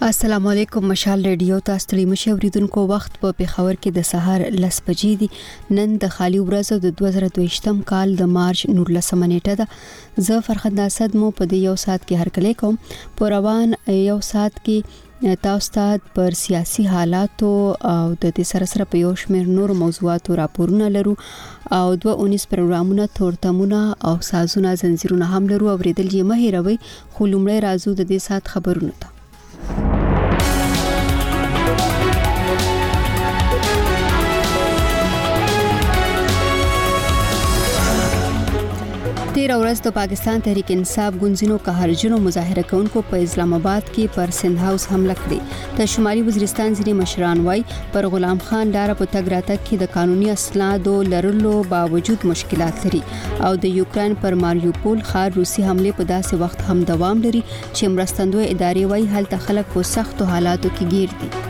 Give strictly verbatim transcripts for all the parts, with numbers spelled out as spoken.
السلام علیکم مشال ریډیو تاسو ته مشوریدونکو وخت په پیښور کې د سهار لس بجې دي نن د خالي ورځو د دوه زره دوه کال د مارچ نولسمه نیټه ده زه فرخنده اسد مو په دې یو ساعت کې هرکلی کوم په روان یو ساعت کې تاسو ته پر سیاسي حالات او د دې سره سره په یو شمېر نور موضوعاتو راپورونه لرو او دوه اونیس پروګرامونه تورتمونه او سازونه زنجیرونه هم لرو اوریدل یې مه هیروئ خو لومړی راځو د دې ساعت خبرونه ته تیر ورځ د پاکستان تحریک انصاف ګوندونو قهرجنو مظاهره کوونکو په اسلام آباد کې پر سند هاوس حمله کړې د شمالي وزیرستان ځینې مشران وای پر غلام خان لار په تګ راتګ کې د قانوني اسنادو لرلو باوجود مشکلات لري او د یوکرين پر ماریوپول ښار روسي حمله په داسې وخت هم دوام لري چې مرستندوی ادارې وای هلته خلک په سختو حالاتو کې گیر دي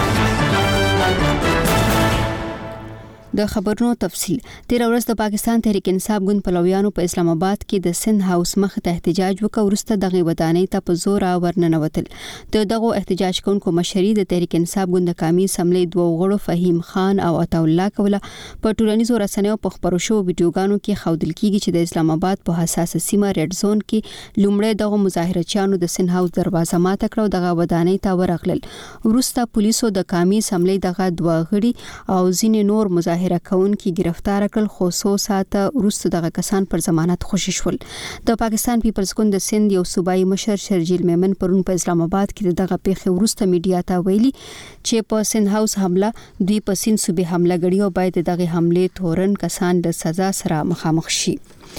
د خبرونو تفصيل تیر ورځ د پاکستان تحریک انصاف ګوند پلویانو په اسلام آباد کې د سند هاوس مخ ته احتجاج وکړ ورسته دغه ودانۍ ته په زور ورننوتل د دغه احتجاج کوونکو مشري د تحریک انصاف ګوند قومي سملې دوه غړو فهیم خان او عطا الله کوله په ټولنیزو رسنیو په خبرو شو ویډیوګانو کې خودل کیږي چې د اسلام آباد په حساسه سیمه ریډ زون کې لومړی دغه مظاهرچیانو د سند هاوس دروازه ماته کړو دغه ودانۍ ته ورغلل ورسته پولیسو د قومي سملې دغه دوه غړي او ځینې نور مظاهر هرکون کی گرفتار کړل خو څو ساعته وروسته دغه کسان پر ضمانت خوشی شول د پاکستان پیپلز ګوند د سند یو صوبایي مشر شرجیل میمن پرون په اسلام آباد کې دغه پیښه وروسته میډیا ته ویلي چې په سند هاوس حمله دوی په سند صوبې حمله غړي او باید دغه حمله تورن کسان د سزا سره مخامخ شي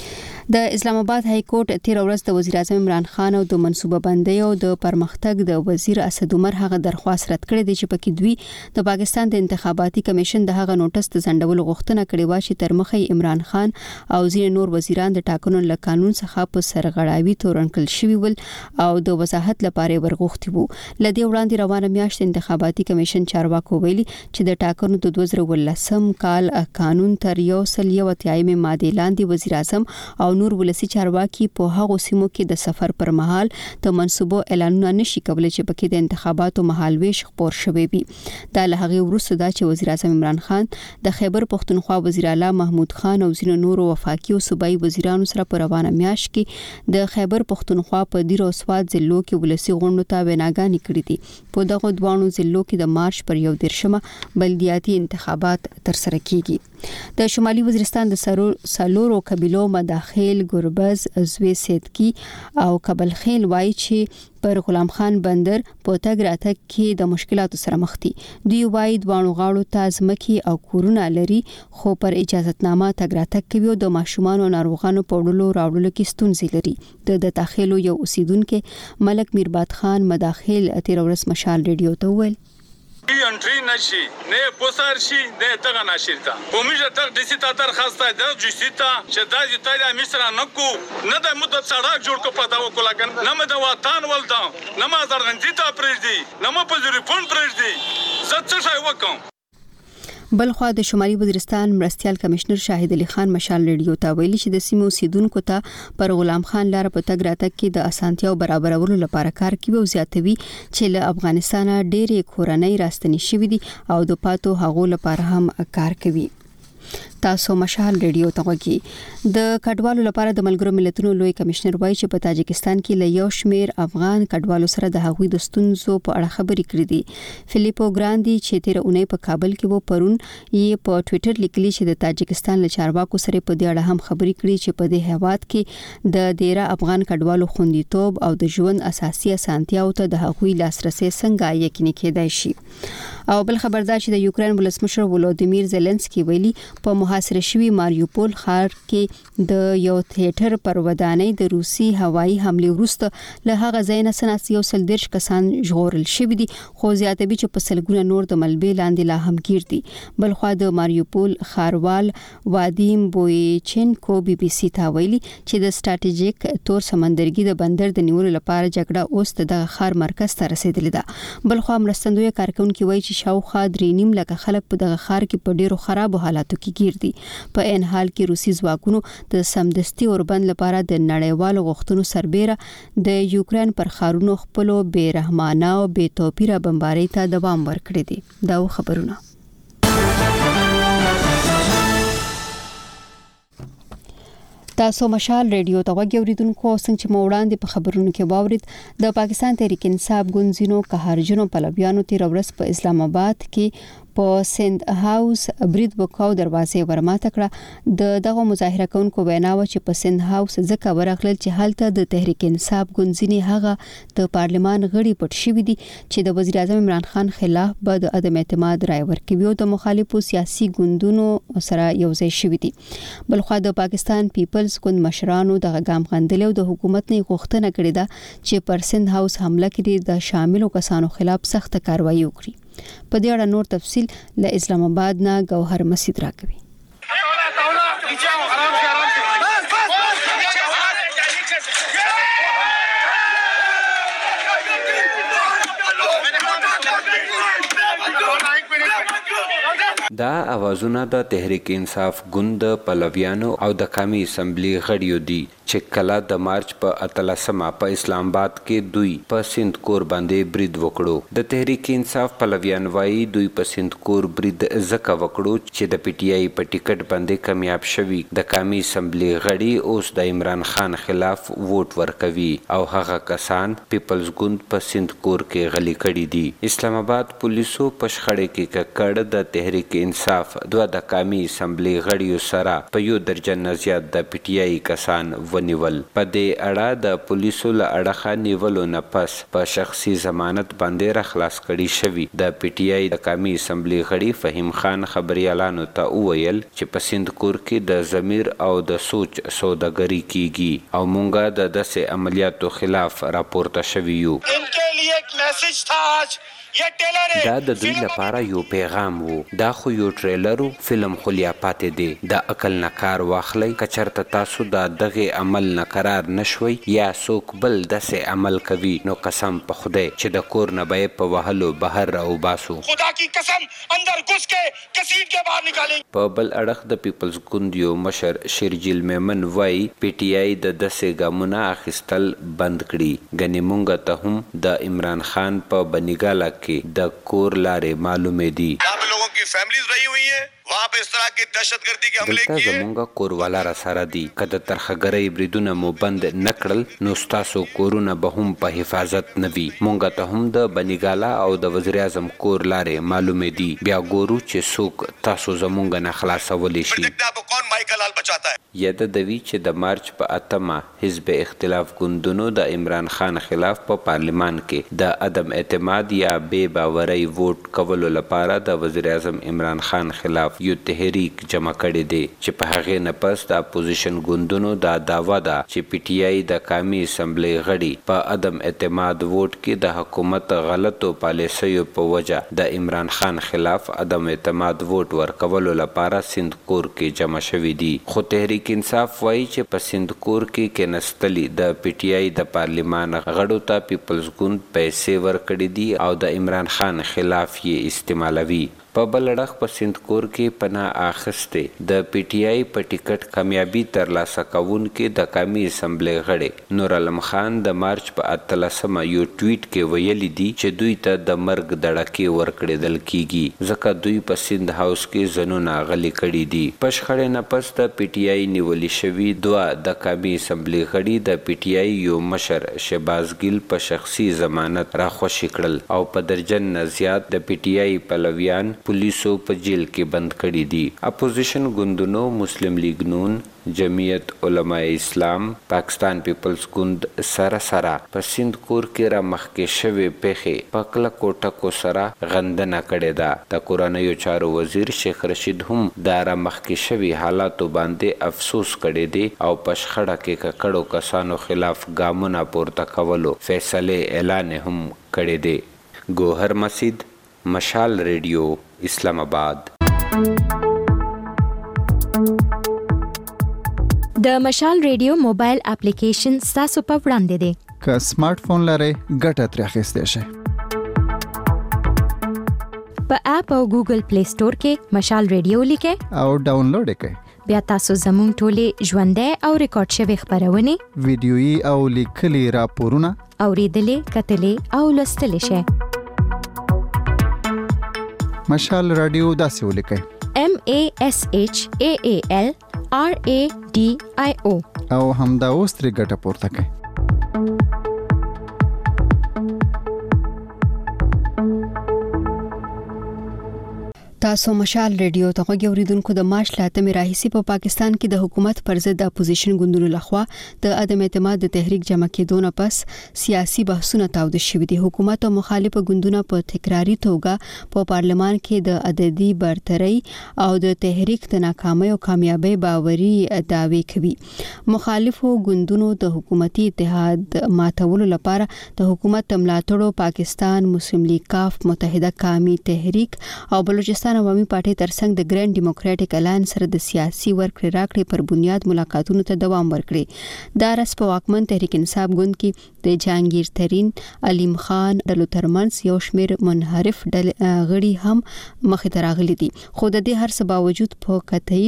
د اسلام آباد های کورټ تیر ورځ د وزیر اعظم عمران خان او د منصوبه بندۍ او د پرمختګ د وزیر اسد عمر هغه درخواست رد کړې دی چې پکې دوی د پاکستان د انتخاباتي کمیشن د هغه نوټس د ځنډولو غوښتنه کړې و چې تر مخه عمران خان او ځینې نور وزیران د ټاکنو له قانون څخه په سرغړاوي تورنکل شوی ول او د وضاحت لپاره ورغوښتي وو لدې وړاندې روانه میاشت انتخاباتي کمیشن چارواکو ویلي چې د ټاکنو د دوه زره ولسم کال قانون تر یو سل یو اتیایم ماده لاندې وزیر اعظم او نور ولسی چارواکي په هغو سیمو کې د سفر پر مهال د منصوبو اعلانونه نشي کولای چې پکې د انتخاباتو مهال ویش خبر شوي وي دا له هغه وروسته دا چې وزیر اعظم عمران خان د خیبر پختونخوا وزیر اعلی محمود خان او ځینو نورو وفاقي او صوبایي وزیرانو سره په روانه میاشت کې د خیبر پختونخوا په دیر او سواد ضلعو کې ولسی غونډو ته ویناګانې کړې دي په دغه دوانو ضلعو کې د مارچ پر یو دیرشمه بلدیاتي انتخابات تر سره کیږي د شمالي وزیرستان د سالورو قبيلو مداخل ګربز زوی سیدکی او کبل خیل وای چې پر غلام خان بندر په تګ راتګ کې د مشکلاتو سره مخ دي دوی وای دوانو غاړو ته ځمکې او کورونه لري خو پر اجازهتنامه تګ راتګ کوي او د ماشومان او ناروغانو په وړلو راوړلو کې ستونزې لري د داخلو یو اوسیدونکو ملک میرباد خان مداخل تیر ورځ مشال ریډیو ته ویل انټری نشي نه پوسار شي نه دغه نشیرتا کومه تر دسی تا درخواست ده جسیتا چې د ایتالیا مصر نه کو نه د مدت سړک جوړ کو پتا وکولګن نه مد وطن ولدا نه ما زرغندی ته پرېږدي نه ما په ریفون پرېږدي زه څه شای وکم بلخوا د شمالي وزیرستان مرستيال کمشنر شاهد علي خان مشال ریډیو ته ویلي چې د سیمو سیدونکو ته پر غلام خان لار په تګ راتګ کې د اسانتیاو برابرولو لپاره کار کوي او زیاتوي چې له افغانستانه ډېرې کورنۍ راستنې شوې دي او د پاتو هغو لپاره هم کار کوي تاسو مشال ریډیو ته وګورئ د کډوالو لپاره د ملګرو ملتونو لوی کمشنر وایي چې په تاجکستان کې له یو شمیر افغان کډوالو سره د هغوی د ستونزو په اړه خبرې کړې دي فلیپو ګراندي چې تیر اونۍ په کابل کې وو پرون یې په ټوئیټر لیکلي چې د تاجکستان له چارواکو سره په دې اړه هم خبرې کړې چې په دې هیواد کې د ډیره افغان کډوالو خوندیتوب او د ژوند اساسي اسانتیاو ته د هغوی لاسرسي څنګه یقیني کېدای شي او بل خبردار چې د یوکرين ولسمشر ولودیمیر زيلنسکي ویلي په محاصره شوی ماریوپول ښار کې د یو تھیټر پر ودانۍ د روسي هوایي حمله وروسته له هغه ځای نه سناس یو سل دیرش کسان ژغورل شوی دي خو زیاتوي چې په سلګونه نور د ملبې لاندې لا هم گیر دي بلخوا د ماریوپول ښاروال وادیم بویچنکو بي بي سي ته ویلي چې د سټریټیژیک تور سمندرګي د بندر د نیولو لپاره جګړه اوس د ښار مرکز ته رسیدلې ده بلخوا مرستندوی کارکونکو وایي چې شاوخوا درې نیم لکه خلک په دغه ښار کې په ډیرو خرابو حالاتو کې گیر دي. په ان حال کې روسي ځواکونو د سمدستي اوربند لپاره د نړیوالو غوښتنو سربېره د یوکرين پر ښارونو خپلو بې رحمانه او بې توپیره بمبارۍ ته دوام ورکړی دی. دا خبرونه تاسو مشال ریډیو ته وګورئ اوریدونکو څنګه چې موړاندې په خبرونو کې باورید د پاکستان تحریک انصاف ګوندزینو قهرجنو پلویانو تیر ورځ په اسلام آباد کې په سند هاوس برید وکاو دروازې ورماته کړه. د دغه مظاهره کوونکو ویناوه چې په سند هاوس ځکه ورغلل چې هلته د تحریک انصاف ګوندزینی هغه د پارلمان غړي پټ شوی دي چې د وزیر اعظم عمران خان خلاف به د عدم اعتماد رائے ورکوي او د مخالفو سیاسي ګوندونو سره یوځای شوی دي. بلخو د پاکستان پیپلز ګوند مشرانو دغه ګام غندل او د حکومت نه غوښتنه کړې ده چې پر سند هاوس حمله کړي د شاملو کسانو خلاف سخت کاروایی وکړي. په دې اړه نور تفصيل له اسلام آباد نه گوهر مسعود راکوي. دا اوازونه د تحریک انصاف ګوند پلویانو او د قومي اسمبلی غړیو دي چې کله د مارچ په اتلسمه په اسلام آباد کې دوی په سند کور باندې برید وکړو. د تحریک انصاف پلویان وايي دوی په سند کور برید زکه وکړو چې د پی ټی آی په ټیکټ باندې کامیاب شوي د قومي اسمبلی غړي اوس د عمران خان خلاف ووټ ورکوي او هغه کسان پیپلز ګوند په سند کور کې غلي کړي دي. اسلام آباد پولیسو په شخړه کې کړه د تحریک انصاف دوه د قومي اسمبلی غړیو سره په یو درجن نه زیات د پی ټی آی کسان ونیول. په دې اړه د پولیسو له اړخه نیولو نه پس په شخصي ضمانت باندې را خلاص کړي شوی. د پی ټی آی د قومي اسمبلی غړي فهیم خان خبريالانو ته وویل چې په سند کور کې د ضمیر او د سوچ سوداګری کیږي او مونږه د داسې عملیاتو خلاف راپورته شوی یو. انکے لیے ایک میسج تھا آج دا د دوی لپاره یو پیغام وو. دا خو یو ټریلر فلم خو لیا پاتې دی. د عقل نه کار واخلئ. کچرته تاسو دا دغه عمل نه قرار نشوي یا څوک بل داسې عمل کوي نو قسم په خدای چې د کور نه به په وهلو بهر راو باسو. خدا کی قسم اندر گھس کے کسید کے باہر نکالیں. په بل اړخ د پیپلز ګوند یو مشر شیرجیل میمن وای پی ټی آی د داسې ګامونه اخیستل بند کړي. ګنې مونږ ته هم د عمران خان په بنګاله کې د کور لارې معلومې دي. آپ لوگوں کی فیملیز رہی ہوئی ہیں وہاں پہ اس طرح کی دہشت گردی کے حملے کیے. دلته زمونږ کوروالا را سره دي. که د ترخګرۍ بریدونه مو بند نه کړل نو ستاسو کورونه به هم په حفاظت نه وي. مونږ ته هم د بنګاله او د وزیر اعظم کور لارې معلومې دي. بیا ګورو چې څوک تاسو زمونږ نه خلاصولی شي. یاده دوی چې د مارچ په اتمه حزب اختلاف ګوندونو د عمران خان خلاف په پارلمان کې د عدم اعتماد یا بې باورۍ ووټ کولو لپاره د وزیر اعظم عمران خان خلاف یو تحریک جمع کړی دی چې په هغې نه پس د اپوزیشن ګوندونو دا دعوه ده چې پی ټی آی د قومي اسمبلی غړي په عدم اعتماد ووټ کې د حکومت غلطو پالیسیو په وجه د عمران خان خلاف عدم اعتماد ووټ ورکولو لپاره سند کور کې جمع شوي دي. خو تحریک انصاف وایي چې په سند کور کې کېنستلي د پی ټی آی د پارلمان غړو ته پیپلز ګوند پیسې ورکړي دي او د عمران خان خلاف یې استعمالوي. په بل اړخ په سند کور کې پناه اخیستې د پی ټی آی په ټیکټ کامیابي ترلاسه کوونکي د قومي اسمبلی غړي نور علم خان د مارچ په اتلسمه یو ټویټ کې ویلي دي چې دوی ته د مرګ دړکې ورکړېدل کیږي ځکه دوی په سند هاوس کې ځنونه غلي کړي دي. په شخړې نه پس د پی ټی آی نیولي شوي دوه د قومي اسمبلی غړي د پی ټی آی یو مشر شهباز ګیل په شخصي ضمانت راخوشي کړل او په درجن نه زیات د پی ټی آی پلویان پولیسو په جیل کې بند کړي دي. اپوزیشن ګوندونو مسلم لیگ نون، جمعیت علماء اسلام، پاکستان پیپلز ګوند سره سره په سند کور کې را مخکې شوې پیښې په کلکو ټکو سره غندنه کړې ده. د کورنیو چارو وزیر شیخ رشید هم دا را مخکې شوي حالاتو باندې افسوس کړی دی او په شخړه کې ککړو کسانو خلاف ګامونه پورته کولو فیصلې اعلان هم کړی دی. گوهر مسعود، مشال ریډیو، اسلام آباد. د مشال ریډیو موبایل اپلیکیشن ستاسو په وړاندې دی. که سمارټ فون لرئ ګټه ترې اخیستی شئ. په اپ او ګوګل پلی سٹور کې مشال ریډیو لیکه او ډاونلوډ کړئ. بیا تاسو زموږ ټولې ژوندۍ او ریکارډ شوی خبرونه ویډیويي او لیکلي راپورونه اوریدلې کتلې او لوستلې شئ. مشال رادیو داسې ولیکئ: M A S H A A L R A D I O او همدا اوس ترې ګټه پورته کړئ. تاسو مشال ریډیو ته غوږی اوریدونکو. د مارچ لاتمې راهیسي په پا پاکستان کې د حکومت پر ضد د اپوزیشن ګوندونو لخوا د عدم اعتماد د تحریک جمع کېدو نه پس سیاسي بحثونه تاوده شوي دي. حکومت او مخالف ګوندونه په تکراری توګه په پارلمان کې د عددي برتري او د تحریک د ناکامۍ او کامیابی باوري دعوی کوي. مخالفو ګوندونو د حکومتي اتحاد ماتولو لپاره د حکومت ملاتړو پاکستان مسلم لیگ کاف متحده قومي تحریک او بلوچستان عوامي پارټي ترڅنګ د ګرینډ ډیموکراټک الاینس سره د سیاسي ورکړې راکړې پر بنیاد ملاقاتونو ته دوام ورکړي. دا رس په واکمن تحریک انصاف ګوند کې د جهانگیر ترين علیم خان ډلو ترمنځ یو شمېر منحرف غړي هم مخې ته راغلي دي. خو د دې هر څه باوجود په قطعي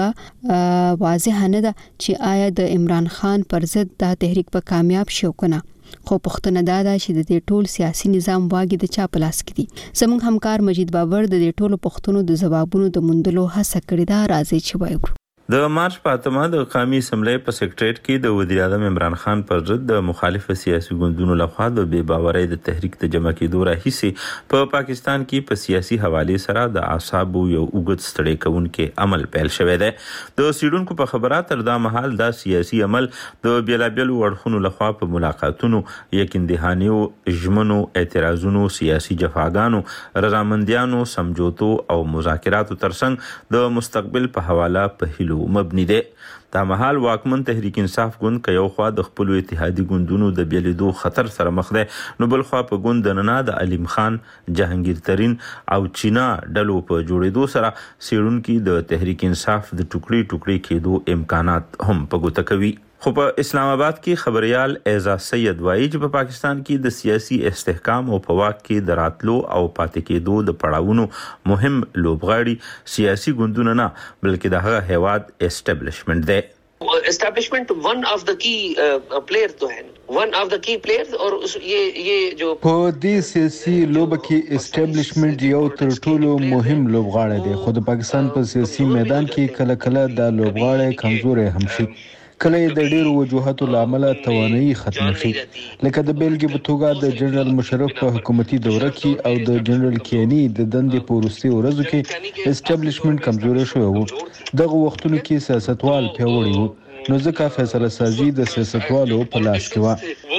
توګه واضح نه ده چې آیا د عمران خان پر ضد دا تحریک په کامیاب شو کنه. خو پښتنه دا ده چې د دې ټول سیاسي نظام واګي د چا په لاس کې دي. زموږ همکار مجید بابر د دې ټولو پښتنو د جوابونو د موندلو هڅه کړې ده. راځي چې وایو. د مارچ په اتمه د قومي اسمبلی په سیکریټریټ کې د وزیر اعظم عمران خان پر ضد د مخالف سیاسي ګوندونو لخوا د بې باورۍ د تحریک ته جمع کېدو راهیسي په پاکستان کې په سیاسي حواله سره د اعصابو یو اوږد ستړی کوونکی عمل پیل شوی دی. د سیډونکو په خبره تر دا مهال دا سیاسي عمل د بیلابیلو وړخونو لخوا په ملاقاتونو، یقین دهانیو، ژمنو، اعتراضونو، سیاسي جفاګانو، رضامندیانو، سمجوتو او مذاکراتو ترڅنګ د مستقبل په حواله په هیلو مبني دی. دا مهال واکمن تحریک انصاف ګوند که یو خوا د خپل اتحادي ګوندونو د بیلیدو خطر سره مخ دی، نو بل خوا په ګوند دننه د علیم خان، جهانگیر ترين او چینا ډلو په جوړېدو سره سیړونکو د تحریک انصاف د ټوکړي ټوکړي کېدو امکانات هم په ګوته کوي. خو په اسلام آباد کې خبريال اعزاز سید وایي چې په پاکستان کې د سیاسي استحکام او په واک کې د راتلو او پاتې کېدو د پړاوونو مهم لوبغاړي سیاسي ګوندونه نه بلکې د هغه هیواد اسټابلیشمنت دی. اسٹیبلشمنٹ ون آف دا کی پلیئر تو ہے ون آف دا کی پلیئرز اور یہ یہ جو په دې سیاسي لوبه کې اسټابلیشمنت یو تر ټولو مهم لوبغاړی دی. خو د پاکستان په سیاسي میدان کې کله کله دا لوبغاړی کمزوري هم شي، کله د ډیرو وجوهاتو لامل توانایي ختم شي. لکه د بیلګې په توګه د جنرال مشرف په حکومتي دوره کې او د جنرال کینی د دندې په وروستي ورځو کې اسټابلیشمنت کمزوري شوی و. دغه وختونو کې سیاستوال پیاوړي وو، نو ځکه فیصله سازي د سیاستوالو په لاس کې و.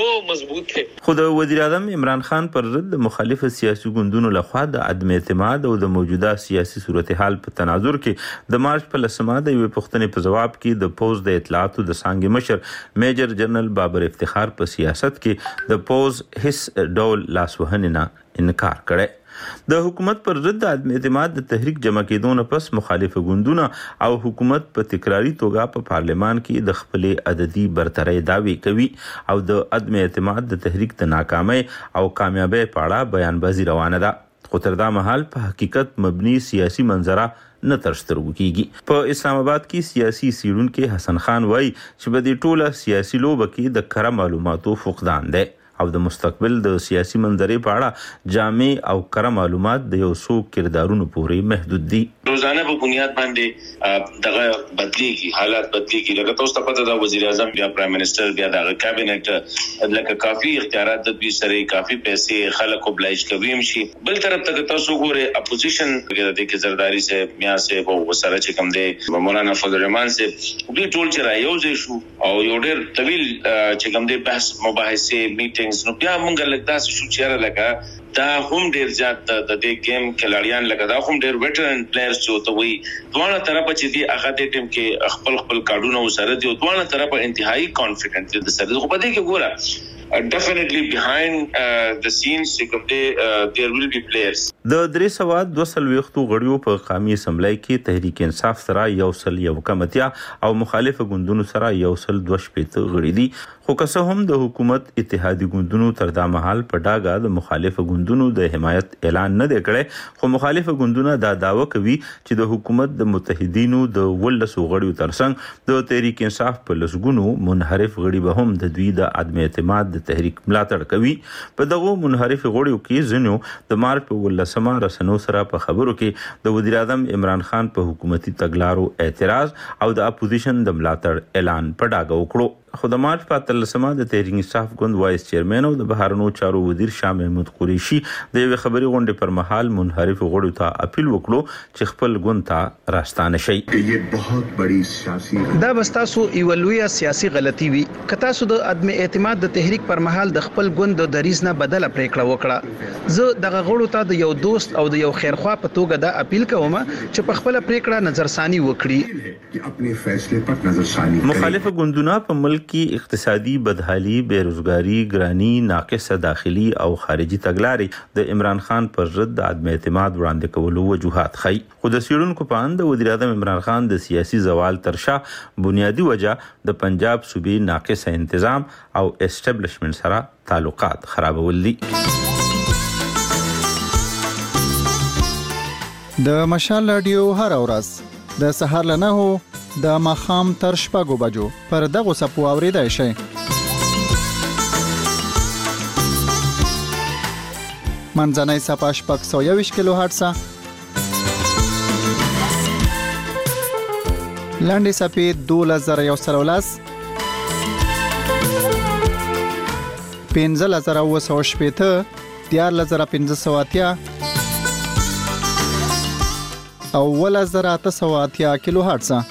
خو د وزیر اعظم عمران خان پر ضد د مخالف سیاسي ګوندونو لخوا د عدم اعتماد او د موجوده سیاسي صورتحال په تناظر کې د مارچ په لسمه د یوې پوښتنې په جواب کې د پوز د اطلاعاتو د څانګې مشر میجر جنرال بابر افتخار په سیاست کې د پوز هیڅ ډول لاسوهنې نه انکار کړی. د حکومت پر ضد د عدم اعتماد د تحریک جمع کېدو نه پس مخالف ګوندونه او حکومت په تکراری توګه په پارلمان کې د خپل عددي برتري دعوی کوي او د عدم اعتماد د تحریک د ناکامۍ او کامیابی په اړه بیانبازي روانه ده. خو تر دا مهال په حقیقت مبني سیاسي منظره نه تر سترګو کیږي. په اسلام آباد کې سیاسي سیړونکو حسن خان وایي چې په دې ټوله سیاسي لوبه کې د کره معلوماتو فقدان دی او د مستقبل د سیاسي منظرې په اړه جامع او کره معلومات د یو څو کردارونو پورې محدود دي. روزانه په بنیاد باندې دغه بدلیږي، حالات بدلیږي. لکه تاسو ته پته ده وزیر اعظم بیا پرایم منسٹر بیا دغه کابینټ لکه کافي اختیارات د دوی سره کافي پیسې خلک اوبلایج کوي شي. بل طرف ته تاسو ګوره اپوزیشن کې د کې زرداری سه میا سه په وسره چې کوم دی مولانا فضل الرحمن سه دوی ټول چې رايوځي شو او یو ډېر طویل چې کوم دی بحث مباحثه میټینګ نو بیا مونږ لکه داسې شو چې لکه دا هم ډیر زیات د دې گیم کلاړیان لکه دا هم ډیر ویټرن پلیئرز چې ته وي دوه طرفه چې دی هغه د ټیم کې خپل خپل کارډونه وسره دی دوه طرفه انتهایی کانفیډنټ دي سره خو پدې کې ګوره Uh, definitely behind uh, the scenes uh, there will be players. د درې سوه دوه څلوېښتو غړیو په قومي اسمبلی کې تحریک انصاف سره یو سل یو کمتیا او مخالف ګوندونو سره یو سل دوه شپېته غړي دي. خو که څه هم د حکومت اتحادي ګوندونو تر دا مهال په ډاګه د مخالف ګوندونو د حمایت اعلان نه دی کړی، خو مخالف ګوندونه دا دعوه کوي چې د حکومت د متحدینو د ولسو غړیو ترڅنګ د تحریک انصاف په لسګونو منحرف غړي به هم د دوی د عدم اعتماد د تحریک ملاتړ کوي. په دغه منحرف غړیو کې ځینو د مارچ په ولسمه رسنیو سره په خبرو کې د وزیر اعظم عمران خان په حکومتي تګلارو اعتراض او د اپوزیشن د ملاتړ اعلان په ډاګه وکړو. خو د مارچ په اتلسمه د تحریک انصاف ګوند وایس چیرمن او د بهرنیو چارو وزیر شاه محمود قریشي د یوې خبري غونډې پر مهال منحرف غړو ته اپیل وکړو چې خپل ګوند ته راستانه شي. دا بستاسو ایولویا سیاسي غلطي وي. کتا سو د عدم اعتماد د تحریک پر مهال د خپل ګوند د دریز نه بدله پریکړه وکړه. زه دغه غړو ته د یو دوست او د یو خیرخوا په توګه دا اپیل کوم چې په خپل پریکړه نظرثاني وکړي. مخالف ګوندونه په ملک کې اقتصادي بدحالي، بیروزګاری، ګرانی، ناقصه داخلي او خارجي تګلارې د عمران خان پر ضد د عدم اعتماد وړاندې کولو وجوهات خي. خو د څېړونکو په اند د وزیر اعظم عمران خان د سیاسي زوال تر شا بنیادی وجه د پنجاب صوبې ناقصه انتظام او اسټابلیشمنت سره تعلقات خرابول دي. د مشال رادیو هر ورځ د سهار له نهو د ماښام تر شپږو بجو پر دغو څپو اورېدای شئ. منځنۍ څپه شپږ سوه یوویشت کیلو هرټزه، لنډې څپې دولس زره یو سل او لس، پنځلس زره اووه سوه شپېته، دیارلس زره پنځه سوه اتیا او اوولس زره اته سوه اتیا کیلو هرټزه.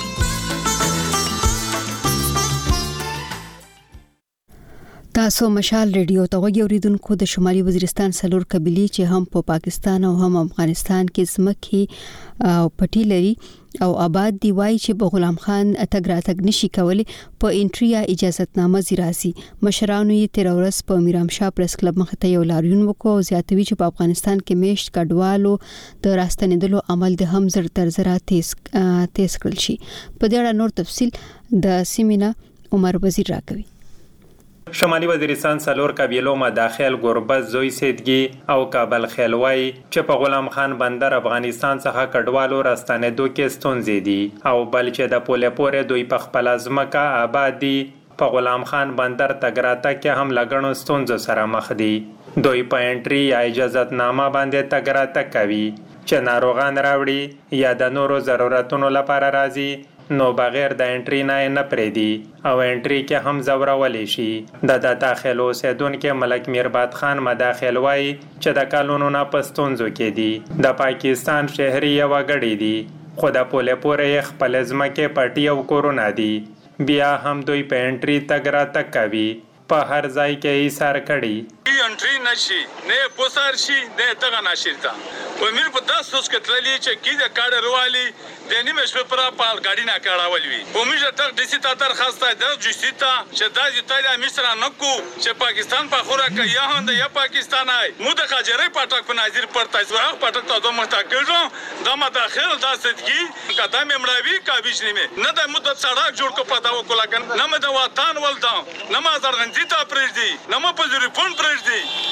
تاسو مشال ریډیو ته غوږی اوریدونکو. د شمالي وزیرستان څلور قبیلې چې هم په پاکستان او هم افغانستان کې ځمکې او پټي لري او آباد دی، وایي چې په غلام خان اتګ راتګ نشي کولی، په انټری یا اجازهتنامه زیراسي. مشرانو یې تیر ورځ په میرام شاه پریس کلب مخ ته یو لاریون وکړ او زیاتوي چې په افغانستان کې میشت کډوالو د راستنیدلو عمل د هم زر تر زره تیز تیز کړل شي. په دې اړه نور تفصیل د سیمینا عمر وزیر راکوي. شمالي وزیرستان څلور قبیلو مداخل ګربز، زوی سیدګي او کابل خیلوي چې په غلام خان بندر افغانستان څخه کډوالو راستنېدو کې ستونزې دي او بل چې د پوله پورې دوی په خپل ځمکه آباد دي، په غلام خان بندر تګراته کې هم لګڼو ستونزو سره مخ دي. دوی په انټری یا اجازهتنامه باندې تګراته کوي چې ناروغان راوړي یا د نورو ضرورتونو لپاره راځي، نو بغیر د انټری نه نه پریدي او انټری کې هم زورولې شي. د د داخل اوسیدونکو ملک میرباد خان مداخل وای چې د کالونو نه پستونزو کې دي، د پاکستان شهري یو غړي دي، خو د پوله پورې خپل ځمکه پټي او کورونه دي، بیا هم دوی په انټری تګراته کوي، په هر ځای کې یې سر کړي. انټری نشي نه پوسار شي نه دغه ناشرتا و میر په تاسو سکتللی چې کیده کاډ روالي د نیمه شپه پر پال ګاډی نه کاړاول وی په میجه تک د سیتا درخواست د جوسیتا چې د ایتالیا مصر نکو چې پاکستان په خوره کې یا هند یا پاکستان آی مو د خاجره پټک په نظر پر تاسو پټک ته دوه مستقل د مداخل د سدګي قدم امراوي کابیش نیمه نه د مدت سړک جوړ کو پتا وکړه نه مې د وطن ولدا نه ما زرغنځي ته پرېږدي نه مې په ریفون پرېږدي.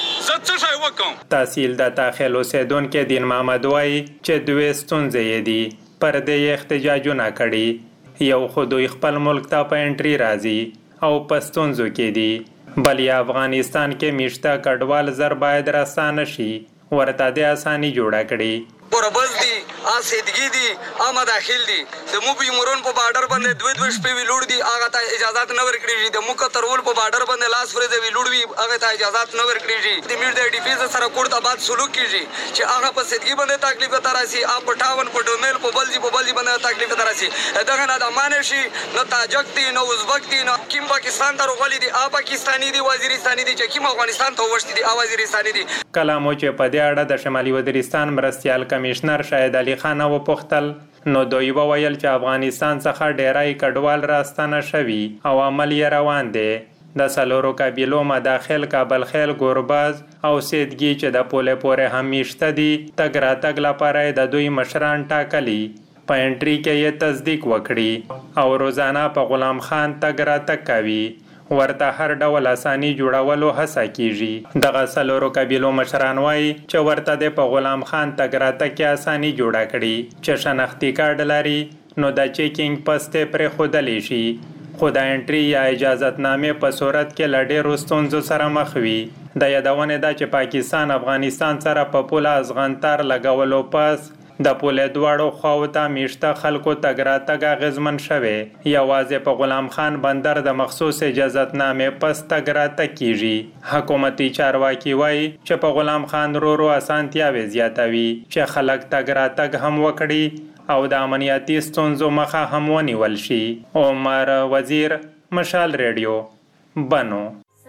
تحصیل د داخل اوسیدونکو دین محمد وای چې دوی ستونزې دي، پر دې احتجاجونه کړي، یو خو دوی خپل ملک ته په انټری راځي او په ستونزو کې دي، بل یا افغانستان کې میشته کډوال زر باید راستانه شي، ورته د اساني جوړه کړي. ګربز دي، اسیدګي دي، آمد داخل دي، د مو په مورون په بارډر باندې دوی دوی شپې ویلوړ دي، هغه ته اجازه نه ورکړي، د مو کترول په بارډر باندې لاس فرې دی ویلوړ وی، هغه ته اجازه نه ورکړي. د میر د ډیفیز سره کوړه آباد سلوک کیږي چې هغه په سیدګي باندې تکلیف تر راسي، اپ پټاون په ډومل په بلځي په بلځي باندې تکلیف تر راسي، دغه نه د مانه شي نو تاجک دي نو ازبک دي نو کیم پاکستان ته روغلي دي، ا پاکستاني دي، وزیرستاني دي، چې کیم افغانستان ته وشتي دي، ا وزیرستاني دي. کلامو چې په دې اړه د شمالي وزیرستان مرستيال کمشنر شاهد علي خان و پختل نو دوی وویل چې افغانستان څخه ډیرای کډوال راستانه شوي او عمل یې روان دی، د سلورو قبیلو مداخل کابل خیل ګورباز او سیدګي چې د پولې پورې هم میشته دي تګ راتګ لپاره د دوی مشران ټاکلي په انټري کې یې تصدیق وکړي او روزانه په غلام خان تګ راتګ کوي ورته هر ډول اساني جوړولو هڅه کیږي دغه سلورو قبیلو مشران وایي چې ورته د په غلام خان تګ راتګ کې اساني جوړه کړي چې شناختی کارت لري نو د چیکینګ پسته پر خودلی شي خو د انټري یا اجازهتنامې په صورت کې له ډېرو ستونزو سره مخ وي د یادونې ده چې پاکستان افغانستان سره په پوله ازغنتار لګولو پس د پولې دواړو خواو ته میشته خلکو تګ راتګ اغېزمن شوی یوازې په غلام خان بندر د مخصوص اجازهتنامې پس تګ راتګ کیږي حکومتي چارواکي وایي چې په غلام خان رو رو اسانتیاوې زیاتوي چې خلک تګ راتګ هم وکړي او د امنیتي ستونزو مخه هم ونیول شي عمر وزیر مشال ریډیو بنو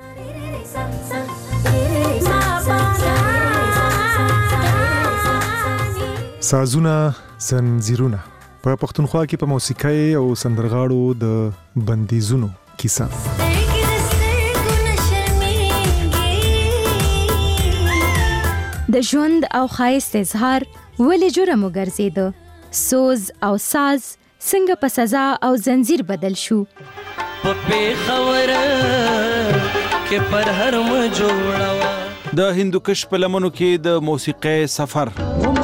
سازونه زنځیرونه په پښتونخوا کې په موسیقۍ او سندرغاړو د بندیزونو کیسه د ژوند او ښایست اظهار ولې جرم وګرځېده سوز او ساز څنګه په سزا او زنځیر بدل شو په پیښور کې پر هر م جوړوا د هندوکش په لمنو کې د موسیقۍ سفر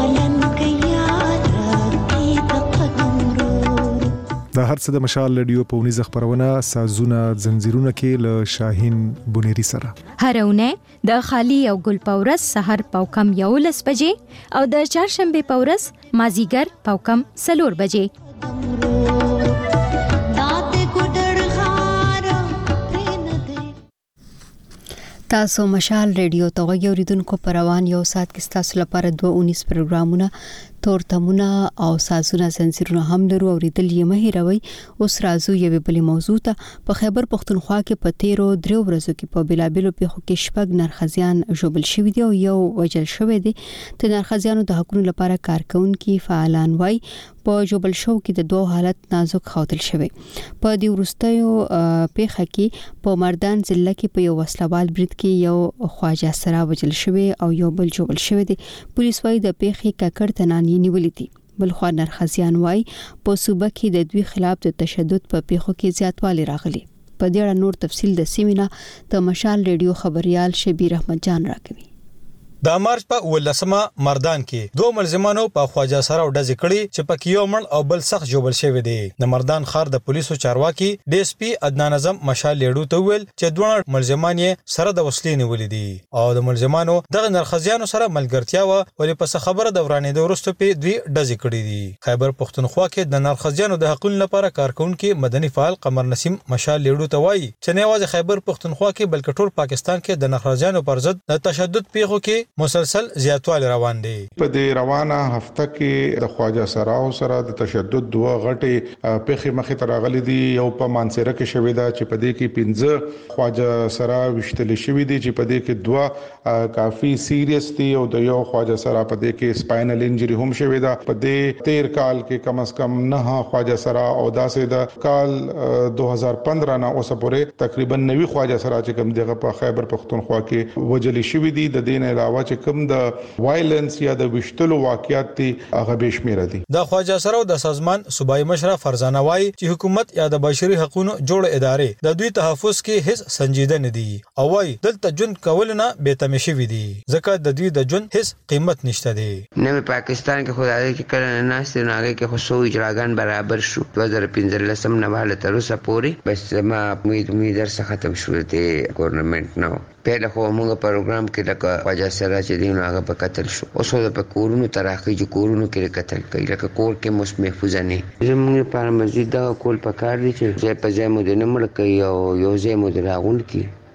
د هر څه د مشال رادیو په ونیزه خبرونه سازونه زنځیرونه کې له شاهین بونيري سره هرونه د خالی او ګل پورس سحر پاوکم یولس بجې او د چهارشنبه پورس مازیګر پاوکم سلور بجې تاسو مشال ریډیو ته غوږی اوریدونکو پر روان یو سات کې تاسو لپاره دوه اونیس پروګرامونه تورتمونه او سازونه زنځیرونه هم لرو اوریدل یې مه هیروئ اوس راځو یو بل موضوع ته په خیبر پښتونخوا کې په تیرو درو ورځو کې په بلابلو پیښو کې شپږ نرخزیان ژوبل شوي دي او یو وجل شوی دی د نرخزیانو د حقوقو لپاره کارکونکي فعالان وای په ژوبل شو کې د دوه حالت نازک خوتل شوی په دې ورستیو پیښه کې په مردان ضلع کې په یو وسلوال برید کې یو خواجه سره وجل شوی او یو بل ژوبل شوی دی پولیس وايي د پیښې ککړ تنان نیولې دي بل خو نرخزیان وای په صوبه کې د دوی خلاف د تشدد په پیښو کې زیاتوالی راغلی په دې اړه نور تفصیل د سیمینا د مشال ریډیو خبريال شبیر احمد جان راکوي د مارچ په ولسمه مردان کې دوه ملزمانو په خواجه سره ودځ کړي چې په کیو مړ او بل سخت جوړل شوی دی د مردان خار د پولیسو چارواکي ډي اس پی عدنان اعظم مشال لیډو ته ویل چې دوه ملزمان یې سره د وسلې نیولې دي او د ملزمانو دغه نرخزیانو سره ملګرتیا و ولې په خبره د ورانې د ورستو په دوی ډز کړي دي خیبر پښتونخوا کې د نرخزیانو د حقوقو لپاره کارکونکو مدني فعال قمر نسیم مشال لیډو ته وایي چې نه واځي خیبر پښتونخوا کې بلکې ټول پاکستان کې د نرخزیانو پر ضد د تشدد پیښو کې مسلسل زیاتوالی روان دي په دې روانه هفته کې د خواجه سراو سره د تشدد دوه غټي پیښې مخې ته راغلي دي یو په مانسره کې شوې ده چې په دې کې پنځه خواجه سرا وشتل شوې دي چې په دې کې دوه کافي سیریس دي او د یو خواجه سرا په دې کې سپاینل انجری هم شوې ده په دې تیر کال کې کم از کم نه خواجه سرا او داسې د کال دوه هزار پندرہ نه اوسه پورې تقریبا نوي خواجه سرا چې کوم دغه په خیبر پښتونخوا کې وجلی شوې دي د دین علاوه چې کوم د وایلنس یا د وشتلو واقعیت دي هغه بشمیره دي د خواجه سره د سازمان صوبایي مشر فرزانه وای چې حکومت یا د بشري حقوقو جوړ ادارې د دوی تحفظ کې هیڅ سنجیده نه دي او وای دلته جون کول نه به تمشي وي دي ځکه د دوی د جون هیڅ قیمت نشته دي نه پاکستان کې خدای کې کله نه سره نه کې خو سو اجراګان برابر شو دوه هزار پنځه لسم نه واله تر اوسه پورې بس ما امید امید در څخه ختم شو ته ګورنمنت نو په خو موږ پروګرام کې لکه خواجه سره چې دی نو هغه په قتل شو اوس د کورونو تراخی چې کورونو کې قتل کوي لکه کور کې مس محفوظ نه زموږ په مزید دا کول پکار دي چې په ځای مو د نمړ کوي او یو ځای مو د راغون کې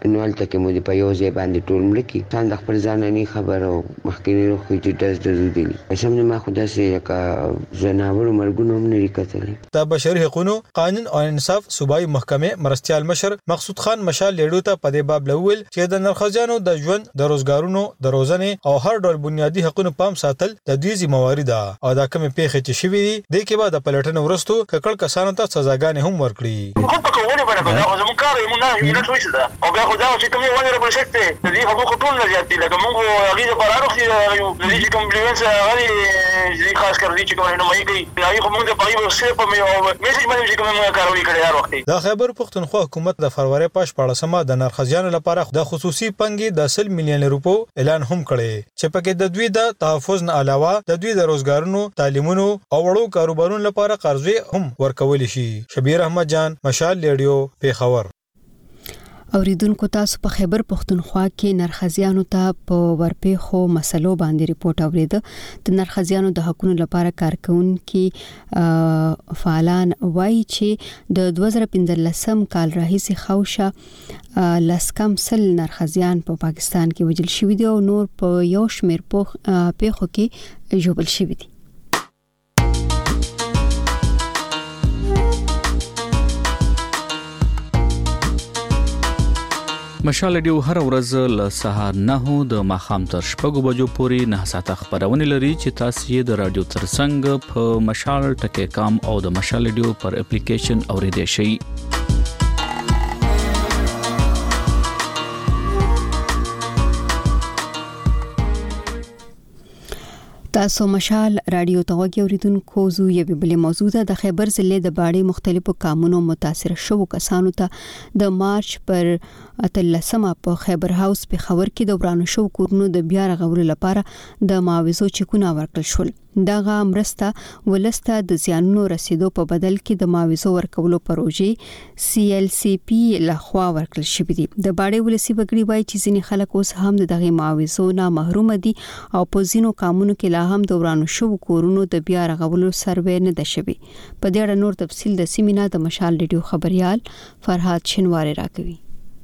نو هلته کې مو په یو ځای باندې ټول مړه کی ځان د خپل ځان نه خبر او مخکینی روخ چې داس د زودي قسم نه ما خدا سي کا زناور مرګونو هم نه لیکتل د بشري حقوقو قانون او انصاف صوبایي محکمه مرستيال مشر مقصود خان مشال لیډو ته په دې باب لول چې د نرخزانو د ژوند د روزګارونو د روزنې او هر ډول بنیادی حقوقو پام ساتل د دوی ذمہواری ده او دا کوم پیښه چې شوې دي د کې بعد پلټنه ورستو ککړ کسانو ته سزاګانې هم ورکړي کوم په کومه باندې دا زموږ کار یې مونږ نه شوي ده او بیا خو دا چې کومه ونه رب شکته د دې حقوق ټول نه زیات دي لکه مونږ هغه د قرارو چې یو د دې کمپلیمنټس هغه دې خاص کر دي چې کومه نو مې کوي هغه موږ په یو څه په مې میسج باندې چې کومه کاروي کړی هر وخت د خیبر پښتونخوا حکومت د فروری پاش پاړسمه د نرخزیانو لپاره د خصوصي پنګي د سل میلیون روپو اعلان هم کړی چې پکې د دوی د تحفظ نه علاوه د دوی د روزګارونو تعلیمونو او وړو کاروبارونو لپاره قرضې هم ورکول شي. شبیر احمد جان مشال ریډیو پیښور. اوریدونکو تاسو په خیبر پښتونخوا کې نرخزیانو ته په ورپېخو مسلو باندې ریپورت اوریده. د نرخزیانو د حقوقو لپاره کارکونکو فعالان وایي چې د دوه زره پنځلسم کال راهیسې خوشه لسکم سل نرخزیان په پا پاکستان کې وجل شوي دي او نور په یو شمېر پیښو کې ژوبل شوي دي. مشال ډیو هر ورځ له سهار نه د ماخام تر شپږو بجو پورې نه ساعته خبرونه لري چې تاسو یې د رادیو ترڅنګ په مشال ټکی کام او د مشال ډیو پر اپلیکیشن اوریدئ شئ. تاسو مشال رادیو ته وګورئ اوریدونکو زو یو بل موضوع ده. د خیبر ضلع د باړې مختلفو کامونو متاثر شوو کسانو ته د مارچ پر اتلسمه په خیبر هاوس په خبر کې د ورانو شو کورونو د بیا رغولو لپاره د معاوضو چکونه ورکړل شول. دغه مرسته ولسته د زیانونو رسیدو په بدل کې د معاوضو ورکولو پروژې سی ایل سی پی لخوا ورکړل شوې دي. د باړې ولسی وګړي وایي چې ځینې خلک اوس هم دغه معاوضو نه محروم دي او په ځینو کامونو کې لا هم د ورانو شو کورونو د بیا رغولو سروې نه ده شوی. په دې اړه نور تفصیل د سیمینا د مشال ریډیو خبريال فرهاد شنواری راکوي.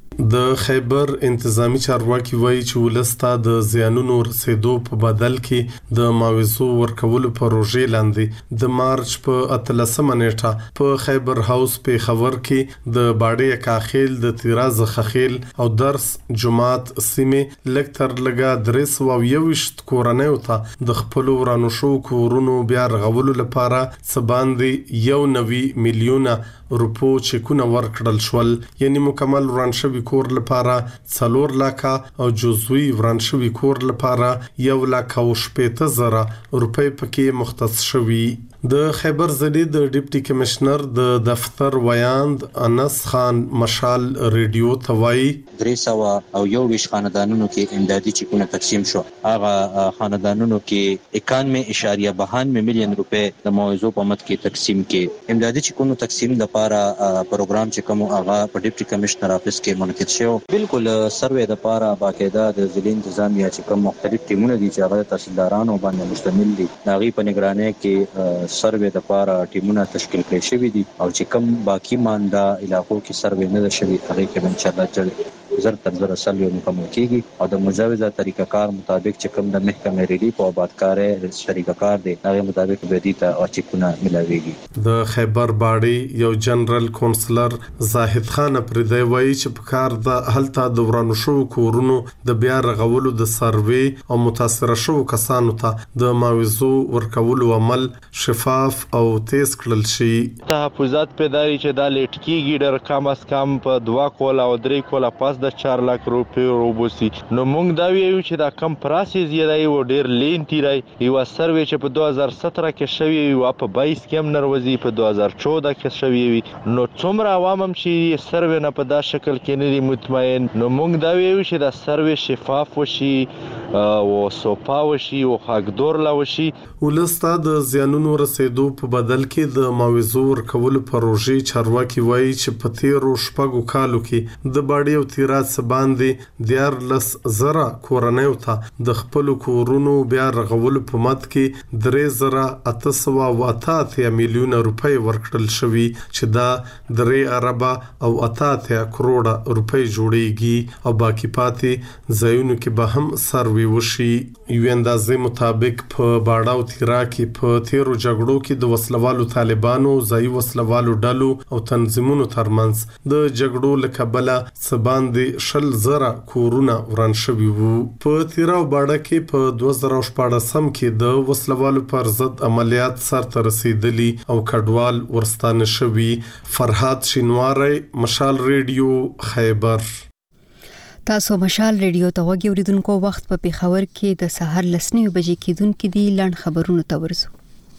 د خیبر انتظامی چارواکي وایي چې ولسته د زیانونو رسیدو په بدل کې د معاوضو ورکولو پروژې لاندې د مارچ په اتلسمه نیټه په خیبر هاوس په خبر کې د باډې کاخیل د تیراز خخیل او درس جماعت سیمه لکتر لګا درس او یوشت کورنۍ ته د خپل ورانو شو کورونو بیا رغولو لپاره سباندې یو نوي میلیونه روپو چکونه ورکړل شول. یعنی مکمل وران شوی کور لپاره څلور لکه او جزوی وران شوی کور لپاره یو لکه او شپږ زره روپۍ پکې مختص شوی. د خیبر ضلع د ډیپټي کمشنر د دفتر ویاند انس خان مشال ریډیو توای درې سوه او یو ویش خاندانونو کې امدادي چکونه تقسیم شو. هغه خاندانونو کې اکانوي اشاریه بهانوي میلیون روپے د معاوضو په مت کې تقسیم کې امدادي چکونو تقسیم د لپاره پروګرام چې کوم هغه په ډیپټي کمشنر افیس کې منعقد شو. بالکل سروې د لپاره باقاعده د ضلع انتظامیه چې کوم مختلف ټیمونه دي چې هغه تحصیلدارانو باندې مشتمل دي هغه په نگرانی کې سروې د لپاره ټیمونه تشکیل کړي شوی دي او چې کوم باقی مانده علاقو کې سروې نه ده شوی هغه کې ان شاء الله جلد زر تر زر سل یو مکمل کیږي او د مجوزه طریقه کار مطابق چې کوم د محکمې ریلیف او آبادکاري طریقه کار دی هغه مطابق به دي ته اچکونه ملاويږي. د خیبر باړې یو جنرال کونسلر زاهد خان پردی وایي چې په کار د هلته د ورانو شو کورونو د بیا رغولو د سروې او متاثر شو کسانو ته د معاوضو ورکولو عمل شفاف او تیز کړل شي. تحفظات پیدایي چې د لیټ کیږي ډېر کم اس کم په دوا کول او درې کول پاس د چار لک روپے روبوسی نو مونږ دا ویو چې دا کم پروسس یې دی و ډیر لینتی دی یو سروې چې په دوه زره ستر کې شوی او په بایس کې هم نروزی په دوه زره چودہ کې شوی وي نو څومره عوام هم چې سروې نه په دا شکل کې نه دي مطمئن نو مونږ دا ویو چې دا سروې شفاف وشي او سوپا وشي او خاګدور لا وشي. ولستا د زیانونو رسیدو په بدل کې د معاوضو ورکولو پروژې چارواکي وایي چې په تیرو شپږو کالو کې د باډي او تیرات سباندې دیارلس زره کورنیو ته د خپل کورونو بیا رغولو په مد کې درې زره اته سوه او اته اتیا میلیونه روپۍ ورکړل شوي چې دا درې اربه او اته اتیا کروڑه روپۍ جوړیږي او باقی پاتې ځایونو کې به هم سروي وشي. یو اندازې مطابق په باډا او تیرا کې په تیرو جګړو کې د وسلوالو طالبانو ځایي وسلوالو ډلو او تنظیمونو ترمنځ د جګړو لکبله سباندې شل زره کورونه وران شوي وو. په تیرا او باډا کې په دوه زره شپاړسم کې د وسلوالو پر ضد عملیات سرته رسیدلي او کډوال ورستانه شوي. فرحات شینواری، مشال ریډیو، خیبر. تاسو مشال ریډیو ته وګورئ. اوریدونکو وخت په پیښور کې د سحر لسنی بجې کېدونکې دی. لاند خبرونه ته ورسو.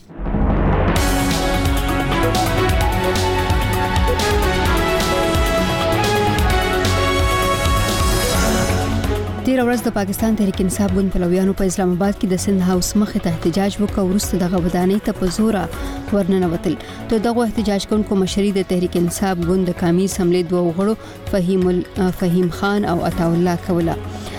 تیر ورځ د پاکستان تحریک انصاف ګوند پلویانو په اسلام آباد کې د سند هاوس مخې ته احتجاج وکړ. وروسته دغه ودانۍ ته په زور ورننوتل. د دغه احتجاج کوونکو مشري د تحریک انصاف ګوند د قومي اسمبلی دوه غړو فهیم فهیم خان او عطا الله کوله.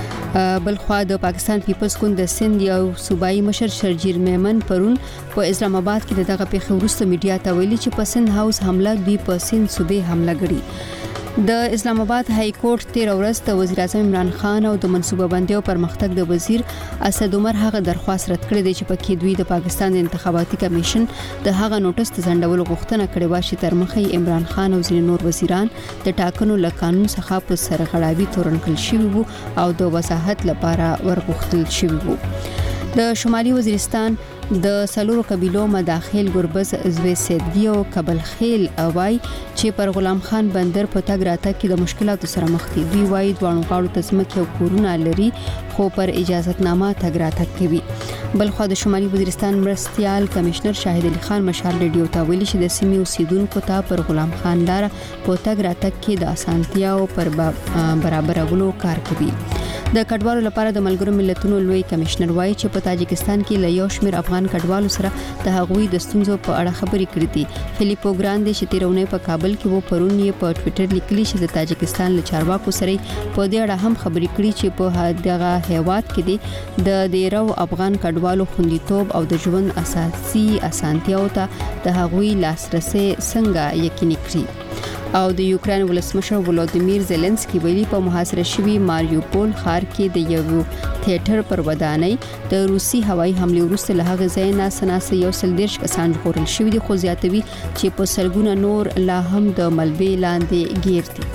بلخوا د پاکستان پیپلز ګوند د سند یو صوبایي مشر شرجیر میمن پرون په اسلام آباد کې دغه پیښه وروسته میډیا ته ویلي چې په سند هاوس حمله دوی په سند صوبې حمله کړې. د اسلام آباد های کورټ تیر ورځ د وزیر اعظم عمران خان او د منصوبه بندي او پرمختګ د وزیر اسد عمر هغه درخواست رد کړی دی چې پکې دوی د پاکستان د انتخاباتي کمیشن د هغه نوټس ته ځنډول غوښتنه کړې و چې تر مخې عمران خان او ځینې نور وزیران د ټاکنو له قانون څخه په سرغړاوي تورن کړل شوی وو او د وضاحت لپاره ورغوښتل شوی وو. د شمالي وزیرستان د سلورو قبیلو مداخل ګربز زوی سیدګي او کبل خیل وای چې پر غلام خان بندر په تګ راته کې د مشکلاتو سره مخ دي. دوی وای دوانو غاړو تسمکه او کورونه لري خو پر اجازهتنامه تګ راته کوي. بلخو د شمالي وزیرستان مرستيال کمشنر شاهد علي خان مشال ریډیو ته ویلي چې د سیمې اوسیدونکو ته پر غلام خان لار په تګ راته کې د اسانتیاو پر برابرولو کار کوي. د کډوالو لپاره د ملګرو ملتونو لوی کمشنر وایي چې په تاجکستان کې له یو شمېر افغان کډوالو سره د هغوی د ستونزو په اړه خبرې کړې دي. فلیپو ګراندې چې تیرونه په کابل کې وو پرون یې په ټوئیټر لیکلي چې د تاجکستان له چارواکو سره په دې اړه هم خبرې کړې چې په دغه هیواد کې دي د ډیرو افغان کډوالو خوندیتوب او د ژوند اساسي اسانتیاو ته د هغوی لاسرسي څنګه یقیني کړي. او د یوکرين ولسمشر ولودیمیر زيلنسکي ویلي په محاصره شوی ماریوپول ښار کې د یو تھیټر پر ودانۍ د روسي هوایي حمله وروسته له هغه ځای نه سناسه یو سل دیرش کسان ژغورل شوي دي خو زیاتوي چې په سلګونه نور لا هم د ملبې لاندې گیر دي.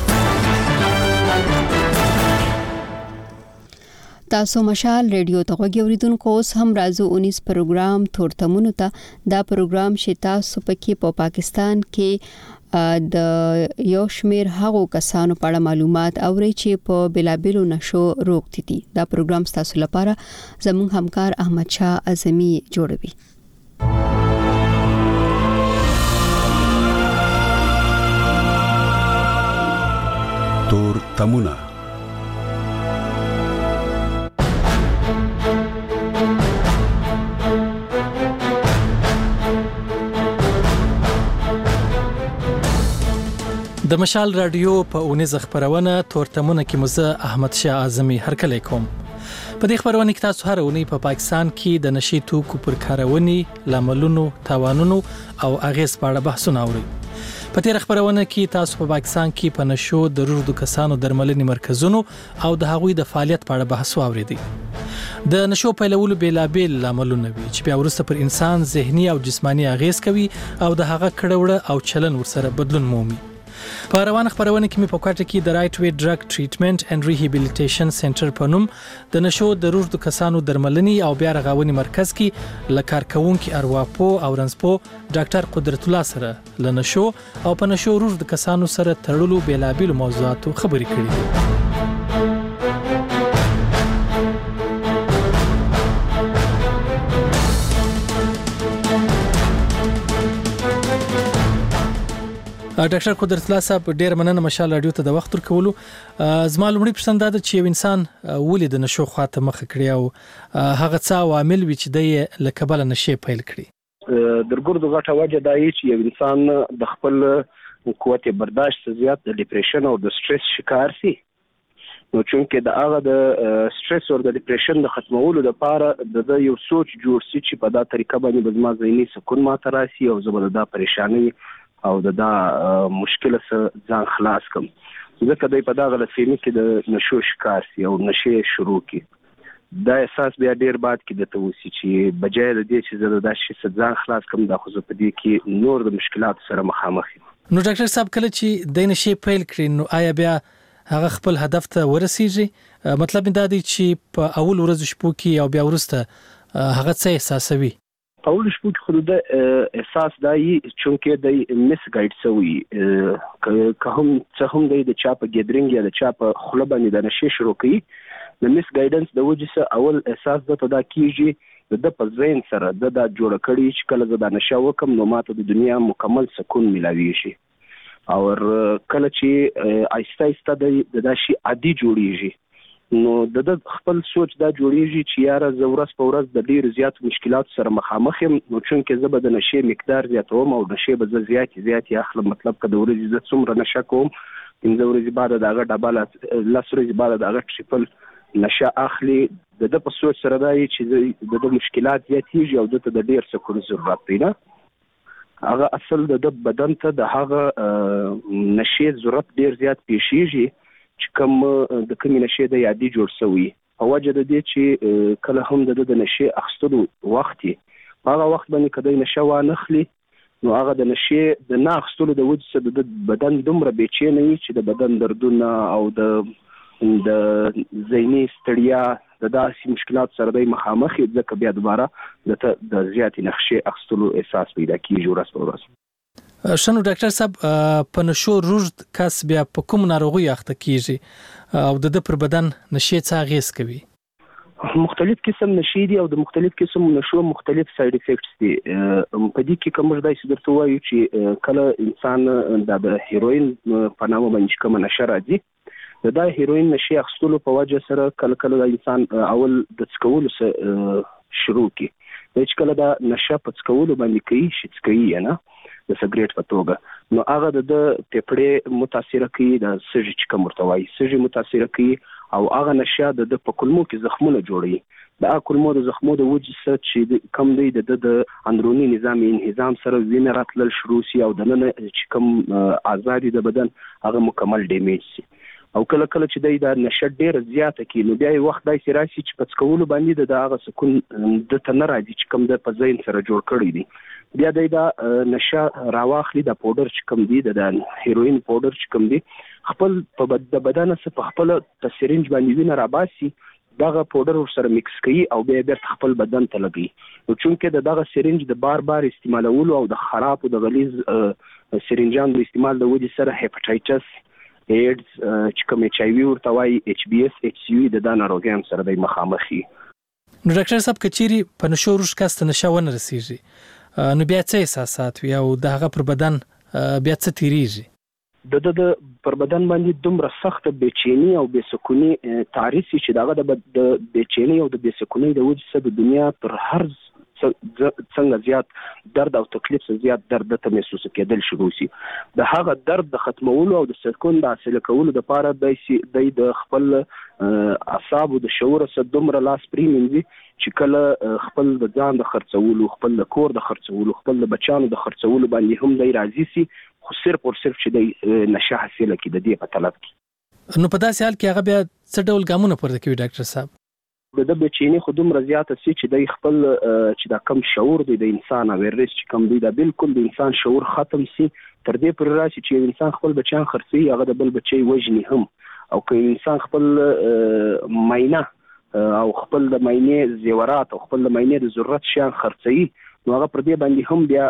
تاسو مشال ریډیو ته غوږیوریدونکو اوس هم راځو اونیس پروګرام تورتمونو ته. دا پروګرام چې تاسو پکې په پاکستان کې د یو شمیر هغو کسانو په اړه معلومات اوري چې په بلابلو نشو روغتي دي. دا پروګرام تاسو لپاره زموږ همکار احمد شاه اعظمي جوړوي. تورتمونه د مشال رادیو په اونیز خبرونه تورتمونه کې مزه احمد شاه اعظمي هرکلی کوم. په دې خبرونه کې تاسو هر اونۍ په پاکستان کې د نشي توکو پر کارونې، لاملونو، تاوانونو او اغیز په اړه بحثونه اورئ. په تیر خبرونه کې تاسو په پاکستان کې په نشو د روغتو کسانو درملنې مرکزونو او د هغوی د فعالیت په اړه بحث واوریدئ. د نشو پیلولو بیلابل لاملونه وي چې بیا ورسته پر انسان ذهني او جسمانی اغیز کوي او د هغه کړهوړه او چلن ورسره بدلون مومي. په روانه خبرونه کې مې په کوټه کې د رائټ وی ډرګ ټریټمنټ اینڈ ریهابیلیټیشن سنټر په نوم د نشو د روغتو کسانو درملنې او بیا رغونې مرکز کې لکار کوونکي ارواپو او رنسپو ډاکټر قدرت الله سره لنشو او په نشو روغتو کسانو سره تړلو بیلابل موضوعاتو خبرې کړې دي. ډاکټر قدرت الله صاحب ډیر مننه مشال رادیو ته د وخت ورکولو. زما لومړی پوښتنه دا ده چې یو انسان ولې د نشو خواته مخه کړی او هغه څه عوامل وي چې د له کبله نشې پیل کړي؟ د ګردو غټه وجه دا یي چې یو انسان د خپل قوت برداشت زیات د ډیپریشن او د سټرس شکار شي. نو چونکې د هغه د سټرس او د ډیپریشن د ختمولو لپاره د یو سوچ جوړ شي چې په دا طریقه باندې به زما ذهني سکون ماته راشي او زه به دا پریشانی او د دا مشکله سره ځان خلاص کم. ځکه دوی په دغه لسینې کې د نشو شکار شي او نشې شروع کی. دا احساس بیا ډیر بعد کې د توسی چې بجای د دې چې زه د شي ځان خلاص کم د خو په دې کې نور د مشکلات سره مخامخ یم. نو ډاکټر صاحب کله چې د نشې پیل کړي نو آیا بیا هغه خپل هدف ته ورسیږي؟ مطلب دا دی چې په اول ورځ شپو کې او بیا ورسته هغه څه احساسوي؟ اول شپو کې خود د احساس دای چونکه د مس گایډ سوی که هم څه هم د چا په ګیدرینګ یا د چا په خله باندې د نشي شروع کوي د مس گایډنس د وجې سره اول احساس د دا کیږي د په ذهن سره د دا جوړ کړي چې کله د نشه وکم نو ماته د دنیا مکمل سکون ملاوي شي او کله چې آیسته آیسته د دا شي عادي جوړیږي نو د خپل سوچ دا جوړیږي چې یاره زه ورځ په ورځ د ډیر زیات مشکلات سره مخامخ یم. نو چونکې زه به د نشې مقدار زیاتوم او نشې به زه زیات زیات اخلم. مطلب که د ورځې زه څومره نشه کوم پنځه ورځې بعد د هغه ډبل لس ورځې بعد د هغه ټریپل نشه اخلي. د د په سوچ سره دا چې د مشکلات زیاتیږي او د د ډیر سکون ضرورت دی. نه هغه اصل د بدن ته د هغه نشې ضرورت ډیر زیات پیښیږي چې کوم د کومې نشې د یادي جوړ شوی په وجه د دې چې کله هم د د نشې اخستلو وخت هغه وخت باندې کدی نشه وانخلی نو هغه د نشې د نه اخستلو د وجه سره د بدن دومره بیچینه وي چې د بدن دردونه او د د ذهني ستړیا د داسې مشکلات سره د مخامخ ځکه بیا دوباره د د زیاتې نشې اخستلو احساس پیدا کیږي ورځ په ورځ. شنو ډاکټر صاحب په نشو روږد کس بیا په کوم ناروغي اخته کیږي او د پر بدن نشې څه اغیز کوي؟ مختلف قسم نشې دي او د مختلف قسم نشو مختلف ساید افیکټس دي. په دې کې کوم ځای چې درته وایو چې کله انسان د هیروین په نامه باندې کوم نشه راځي دا هیروین نشې اخستلو په وجه سره کله کله انسان اول د څکولو شروع کی چې کله دا نشه په څکولو باندې کوي چې کوي نه د سګریټ په توګه نو هغه د پیپړې متاثر کوي د سږي چې کوم ورته وایي سږي متاثر کوي او هغه نشه د په کلمو کې زخمونه جوړوي د کلمو د زخمو د وجې سره چې کم دی د د اندروني نظام انهضام سره وینه راتلل شروع شي او د نن چې کوم آزادي د بدن هغه مکمل ډیمیج شي او کله کله چې د نشه ډیر زیاته کی نو بیا وخت دای سي راشي چې پڅ کول باندې د هغه سکون د تن راځي چې کوم د په ذهن سره جوړ کړی دی بیا د نشه راواخلي د پاوډر چې کوم دی د هیروین پاوډر چې کوم دی خپل په د بدن سره په خپل تسرینج باندې وینه راباسي دغه پاوډر سره میکس کوي او بیا بیرته خپل بدن ته لګي نو چونکې د دغه سرینج د بار بار استعمالولو او د خراب او د غلیظ سرینجان د استعمال د وجې سره هپاتایټس ایډز چې کوم ایچ آی وی ورته وایي ایچ بی اس ایچ سی وی د دا ناروغیان سره د مخامخي. نو ډاکټر صاحب کچيري په نشو روش کاست نشه ونه رسیږي نو بیا څه احساسات وي او دغه پر بدن بیا څه تیریږي؟ د د پر بدن باندې دومره سخت بېچینی او بېسکونی تعریف چې دغه د بېچینی او د بېسکونی د وجې سره د دنیا پر هر څنګه زیات درد او تکلیف زیات درد ته محسوس کېدل شروع شي د هغه درد د ختمولو او د سکون د حاصل کولو لپاره د د خپل اعصاب او د شعور سره دومره لاس پریمنځي چې کله خپل د ځان د خرڅولو خپل د کور د خرڅولو خپل د بچانو د خرڅولو باندې هم د راضي سي خو صرف او صرف چې د نشه حاصله کې د دې په طلب کې نو په داسې حال کې هغه بیا څه ډول ګامونه پورته کوي ډاکټر صاحب؟ د د بچینی خو دومره زیاته سي چې د خپل چې دا کم شعور دی د انسان اویرنس چې کم دی دا بالکل د انسان شعور ختم سي تر دې پر راشي چې انسان خپل بچان خرڅي هغه د بل بچي وژني هم او که انسان خپل ماینه او خپل د ماینه زیورات او خپل د ماینه د ضرورت شیان خرڅي نو هغه پر دې باندې هم بیا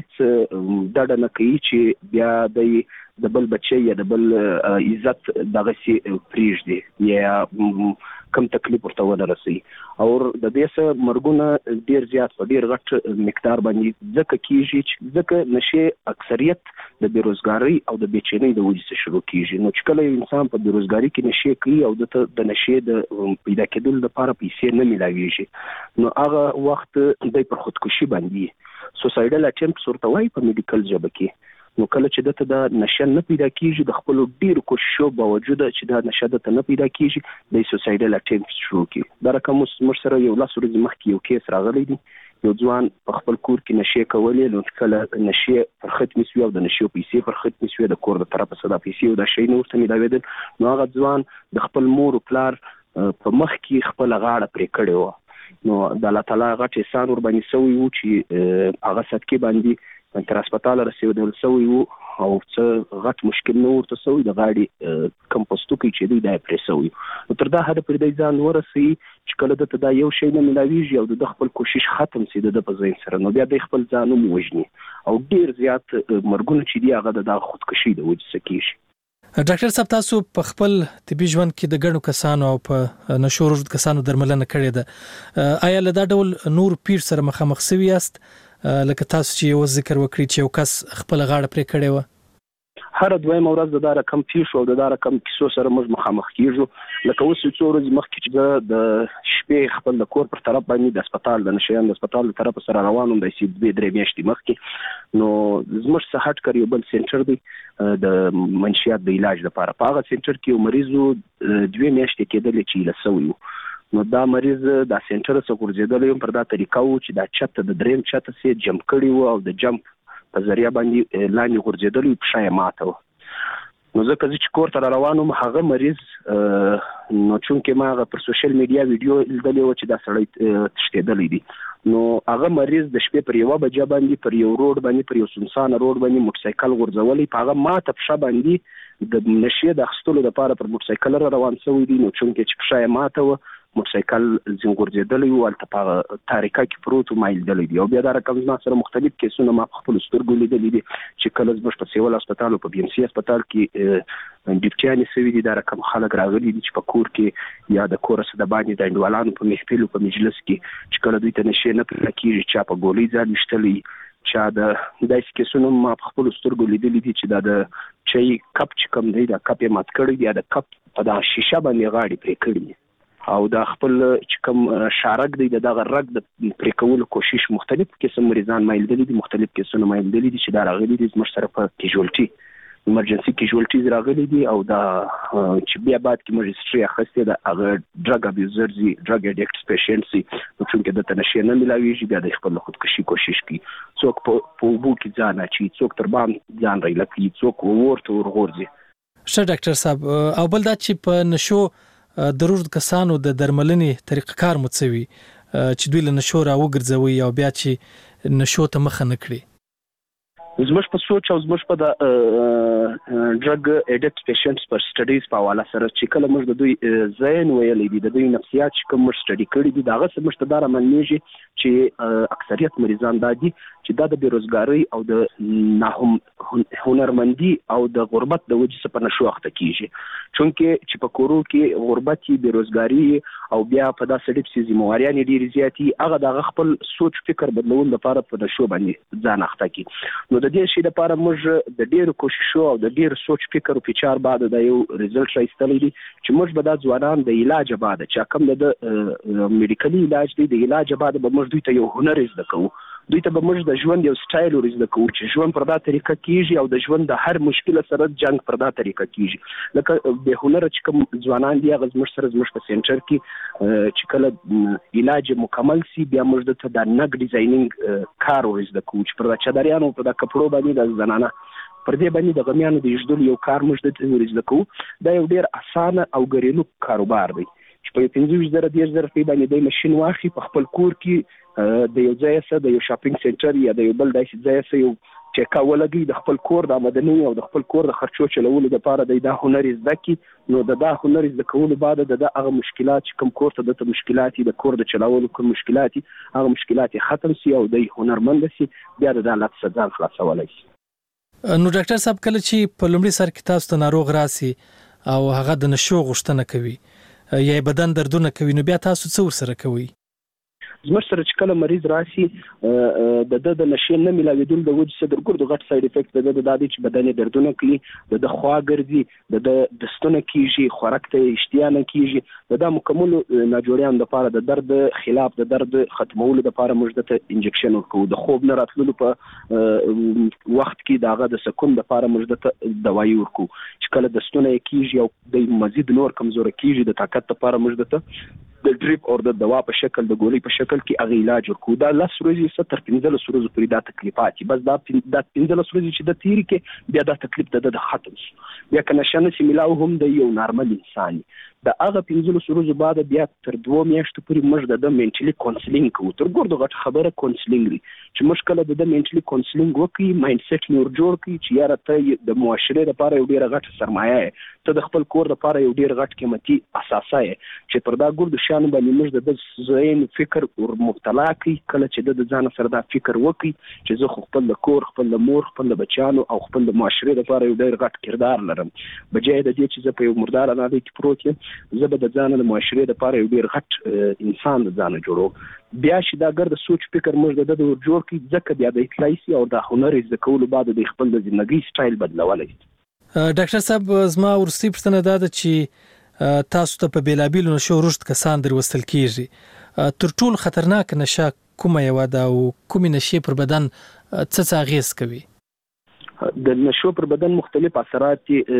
اټس ډډه نه کوي چې بیا د د بل بچي یا د بل عزت دغه سي پریږدي یا کم تکلیف ورته ونه رسي او د دې سره مرګونه ډیر زیات په ډیر غټ مقدار باندې ځکه کیږي چې ځکه نشه اکثریت د بیروزګاری او د بیچینۍ د وجې څخه شروع کیږي. نو چې کله انسان په بیروزګاری کې نشه کوي او د د نشه د پیدا کېدل لپاره پیسې نه ملاويږي نو هغه وخت د پر خودکشي باندې سوسایډل اټمپټس ورته وایي په میډیکل ژبه کې. نو کله چې دته د نشه نه پیدا کیږي د خپل ډیر کوششو باوجود چې دا نشه دته نه پیدا کیږي د سوسایډل اټمپټس شروع کی. دا رقم مر سره یو لاس ورځ مخکې یو کیس راغلی دی، یو ځوان په خپل کور کې نشه کولې، نو کله نشه پر خط میسوي او د نشه پیسې پر خط میسوي د کور د طرفه صدا پیسې او د شي نور ته ملاویدل. نو هغه ځوان د خپل مور او پلار په مخ کې خپل غاړه پرې کړې و. نو د الله تعالی غټ احسان ور باندې سوی و چې هغه صدقې باندې تر هسپتال رسیدل سوی و او څه غټ مشکل نه ورته سوی د غاړي کمپوستو کې چې دی د پرسوي. نو تر دا حد پر دې ځان ورسي چې کله دته دا یو شی نه ملاويږي او د خپل کوشش ختم سي د په ځین سره، نو بیا د خپل ځانو موجني او ډیر زیات مرګونه چې دی هغه د خودکشي د وجې سکیږي. ډاکټر صاحب تاسو په خپل طبي ژوند کې د ګڼو کسانو او په نشور کسانو درملنه کړې ده، آیا له دا ډول نور پیر سره مخامخ شوي یاست لکه تاسو چې یو ذکر وکړي چې یو کس خپل غاړه پرې کړې و؟ هر دویم ورځ د دا رقم پیښ او د دا رقم کیسو سره موږ مخامخ کیږو. لکه اوس څو ورځې مخکې چې د شپې خپل د کور پر طرف باندې د هسپتال د نشيان د هسپتال له طرف سره روانم د سی دوه درې میاشتې مخکې، نو زموږ صحت کار یو بل سنټر دی د منشيات د علاج لپاره. په هغه سنټر کې یو مریضو دوه میاشتې کېدل چې لسوي، نو دا مریض د سنټر څخه ورزيدل یو پر دا طریقه و چې دا چت د دریم چت سي جمپ کړي وو او د جمپ په ذریعہ باندې لاندې ورزيدل په شای ماته. نو ځکه چې کور ته روانم هغه مریض نو چونکه ما هغه پر سوشل میډیا ویډیو لیدلې و چې دا سړی تشتیدلې دي، نو هغه مریض د شپې پر یو بجې باندې پر یو روډ باندې پر یو سنسان روډ باندې موټر سایکل ورځولې، په هغه ماته په شا باندې د نشه د خستلو لپاره پر موټر سایکل روان شوی دي. نو چونکه چې په شای ماته و موټر سایکل زنګورځېدلې و الته په تاریکه کې پروت مایل دلې دي. او بیا دا رقم زما سره مختلف کیسونه ما خپل سترګو لیدلې دي چې کله زما په سیول هسپتال او په بي ام سي هسپتال کې ډیپټیانې سوي دي. دا رقم خلک راغلي دي چې په کور کې یا د کور سره باندې د انډوالانو په محفل او په مجلس کې چې کله دوی ته نشه نه پېژني کیږي چې په ګولۍ ځان مشتلې چې دا داسې کیسونه ما په خپل سترګو لیدلې دي چې دا د چای کپ چې کوم دی دا کپ یې مات کړی دی، دا کپ په دا شیشه باندې غاړي پرې کړی او دا خپل چې کوم شارک دی دغه رګ د پرې کولو کوشش مختلف قسم مریضان مایل دي محتلف کیسونه مایل دي چې دا راغلي دي زموږ سره په کیژوالټي ایمرجنسي کیژوالټیز راغلي دي او دا چې بیا بعد کې موږ هیستوري اخیستې ده هغه ډرګ ابیوزرز دي، ډرګ اډیکټ پیشنټس دي، نو چې د تنشي نه ملاويږي بیا د خپل خودکشي کوشش کوي. څوک په وبو کې ځان اچي، څوک تر باندې ځان رايلکي، څوک ورته ورغورځي. ښه ډاکټر صاحب، او بل دا چې په نشو ضرورت کسانو د درملنې طریقه کار مڅوي چې دوی له نشو را وګرځوي او بیا چې نشو ته مخه نه کړي. زموږ په سوچ او زموږ په د ډرګ اډیکټ پیشنټس پر سټډیز په حواله سره چې کله موږ د دوی ذهن ویلې دي د دوی نفسیات چې کوم موږ سټډي کړی دي دا غوښه موږ ته دا رامنېږي چې اکثریت مریضان دا دي چې دا د بیروزګاری او د ناهم هنرمندي او د غربت د وجې څخه نشو اخته کیږي. چونکه چې په کورو کې غربت بیروزګاری او بیا په داسې ډېر څه ذمہواریان ډېر زیاتی هغه د خپل سوچ فکر بدلول لپاره په نشو باندې ځان اخته کی. نو د دې شي لپاره موږ د ډېر کوششو او د ډېر سوچ فکر او فچار بعد د یو ریزلټ راځتلی دي چې موږ به د ځوانان د علاج بعد چې کوم د میډیکل علاج دی د علاج بعد به موږ دوی ته یو هنر زده کوو، دوی ته به موږ د ژوند یو سټایل ورزده کوو چې ژوند پر دا طریقه کیږي او د ژوند د هر مشکل سره جنگ پر دا طریقه کیږي. لکه به هنر چې کوم ځوانان دی هغه زموږ سره زموږ په سنټر کې چې کله علاج مکمل سي بیا موږ د د نګ ډیزاینینګ کار ورزده کوو چې پر دا چادریانو پر دا کپړو باندې د زنانه پر دې باندې د غمیانو د یشدل یو کار موږ د ورزده کوو. دا یو ډیر اسانه او ګریلو کاروبار دی چې په پنځه زره دیش زره په باندې د ماشين واخی په خپل کور کې د یو ځای سره د یو شاپینګ سنټر یا د یو بل داسې ځای سره یو چیک اولګي د خپل کور د آمدنی او د خپل کور د خرچو چلولو لپاره د دا هنر زده کی. نو د دا هنر زده کولو بعد د هغه مشکلات چې کوم کور ته د مشکلات د کور د چلولو کوم مشکلات هغه مشکلات ختم سي او د هنرمند سي بیا د حالت څخه ځان خلاصولای شي. نو ډاکټر صاحب کله چې په لومړي سر کې تاسو ته ناروغ راسي او هغه د نشو غوښتنه کوي یا بدن دردونه کوي نو بیا تاسو څه ورسره کوي؟ زموږ سره چې کله مریض راشي د د د نشي نه ملاویدل د وجه صدر ګردو غټ ساید افیکټ د د د دادی چې بدن دردونه کوي د د خوا ګرځي د د دستونه کیږي خوراک ته اشتیا نه کیږي د د مکمل ناجوړیان د لپاره د درد خلاف د درد ختمولو د لپاره موږ د انجکشن ورکو د خوب نه راتللو په وخت کې داغه د سکون د لپاره موږ د دوايي ورکو چې کله دستونه کیږي او د مزید نور کمزور کیږي د طاقت لپاره موږ د د ډریپ او د دوا په شکل د ګولۍ په شکل کې اغه علاج ورکو دا لس ورځې ستر پنځه لس ورځې پورې دا تکلیفات بس دا د پنځه لس ورځې چې د تیری کې بیا دا تکلیف د د ختم بیا کنه شنه چې ملاو هم د یو نارمل انسان د هغه پنځه لس ورځې بعد بیا تر دوه میاشتو پورې موږ د منټلی کونسلینګ کوو تر ګردو غټ خبره کونسلینګ دی چې مشکله د منټلی کونسلینګ وکي مایند سیټ نور جوړ کی چې یاره ته د معاشره لپاره یو ډیر غټ سرمایه ته د خپل کور لپاره یو ډیر غټ قیمتي اساسه چې پر دا ګردو شان باندې موږ د زین فکر ور مبتلا کی کله چې د ځان سره دا فکر وکي چې زه خپل د کور خپل د مور خپل د بچانو او خپل د معاشره لپاره یو ډیر غټ کردار لرم بجای د دې چې زه په یو مردار نه دی پروت یم زه به د ځان د معاشره لپاره یو ډیر غټ انسان د ځان جوړو بیا چې دا ګرد سوچ فکر موږ د د جوړ کی ځکه بیا د اطلاعي او د هنر زده کولو بعد د خپل د ژوندۍ سټایل بدلولای ډاکټر صاحب زما ورستی پښتنه دا ده چې تاسو ته په بیلابیلو نشو رشد کسان در وستل کیږي تر ټولو خطرناک نشه کومه یو ده او کومې نشې پر بدن څه څه اغیز کوي؟ د نشو پر بدن مختلف اثرات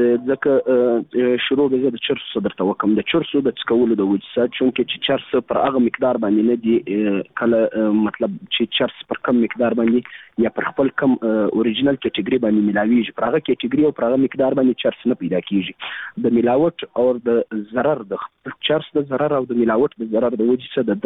ځکه شروع به د چرسو درته وکم د چرسو د څکولو د وجه چونکه چې چرس پر هغه مقدار باندې نه دی کله مطلب چې چرس پر کم مقدار باندې یا پر خپل کم اوریجنل کټګوري باندې ملاویږي پر هغه کټګوري او پر هغه مقدار باندې چرس نه پیدا کیږي د ملاوت او د ضرر د چرس د ضرر او د ملاوت د ضرر د وجه څخه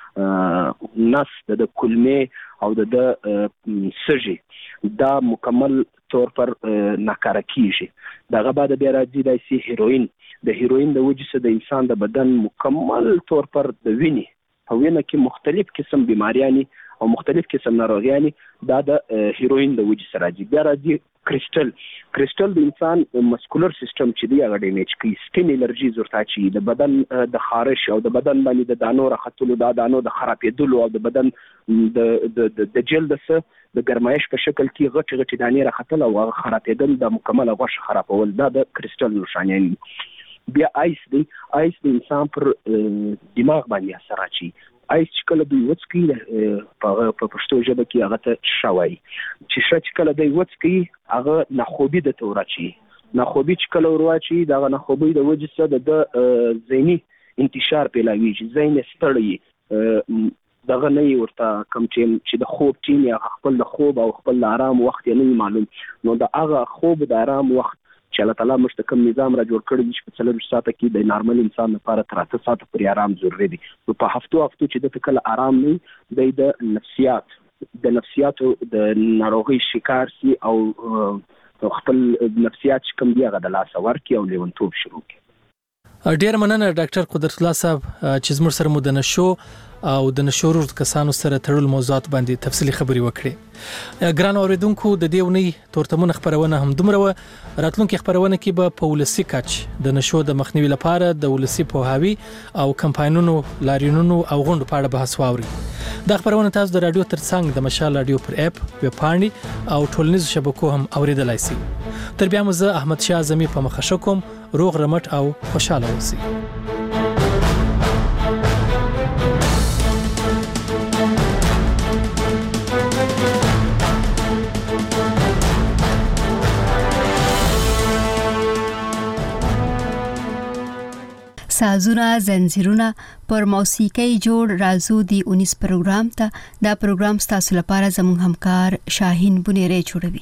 د نس د کلمه او د سږي دا مکمل طور پر ناکاره کیږي دغه بعد بیا راځي د سی هیروین د هیروین د وجه څخه د انسان د بدن مکمل طور پر د ویني په وینه کې مختلف قسم بیماریانی او مختلف قسم ناروغیانی دا د هیروین د وجه سره راځي بیا راځي کریسټل کریسټل د انسان مسکولر سیستم چې دی هغه ډیمیج کوي سکین الرجی زورتا چې د بدن د خارش او د بدن باندې د دانو راختلو د دانو د خرابېدلو او د بدن د د جلد سره د ګرمایش په شکل کې غټ غټ دانې راختل او خرابېدل د مکمل غوښه خرابول دا د کریسټل نشانه بیا آیس دی آیس د انسان پر دماغ باندې اثر اچي آیس چې کله دوی وڅکي په پښتو ژبه کې هغه ته شوي چې شت کله دوی وڅکي هغه ناخوبي د تورچی ناخوبي چې کله ورواچي دا ناخوبي د وجه څخه د ذهني انتشار پیلاویږي ذهن ستړي دغه نه ورته کم چې د خوب ټیم یا خپل د خوب او خپل آرام وخت نه معلوم نو د هغه خوب د آرام وخت چې الله تعالی موږ ته کوم نظام را جوړ کړی چې په څلور ساعته کې د نارمل انسان لپاره تر اته ساعته پورې آرام ضروري دی نو په هفتو هفتو چې د کله آرام نه د نفسیات د نفسیاتو د ناروغي شکار سي او خپل نفسیات کوم دی هغه د لاس ورکی او لیونتوب شروع کی ډیر مننه ډاکټر قدرت الله صاحب چې زموږ سره مو د نشو او د نشورو کسانو سره تړل موضوعات باندې تفصیلی خبري وکړي ګران اوریدونکو د دیونی تورتمون خبرونه هم دومره راتلونکي خبرونه کې به په ولسی کچ د نشو د مخنیوي لپاره د ولسی پوهاوی او کمپاینونو لاریونونو او غونډو په اړه بحث واوري دا خبرونه تاسو د رادیو ترڅنګ د مشال رادیو پر اپ ویب پاڼې او ټولنیزو شبکو هم اوریدلای شئ تر بیا مو زه احمد شاه اعظمي په مخه کوم روغ رمټ او خوشاله اوسئ سازونه زنجیرونه پر موسیقي جوړ رازو دی اونیس پروګرام ته دا پروګرام ستاسو لپاره زموږ همکار شاهین بنيري جوړوي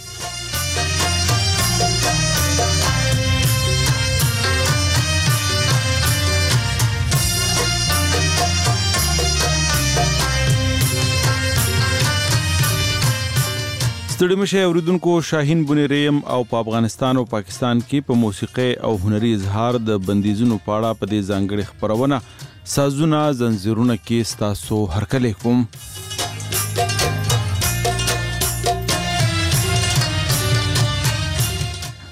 ستړي مشه اوریدونکو شاهین بنيريم او په افغانستان او پاکستان کې په موسیقي او هنري اظهار د بندیزونو پاړه په دې ځانګړي خبرونه سازونه زنجیرونه کې ستاسو هرکلی کوم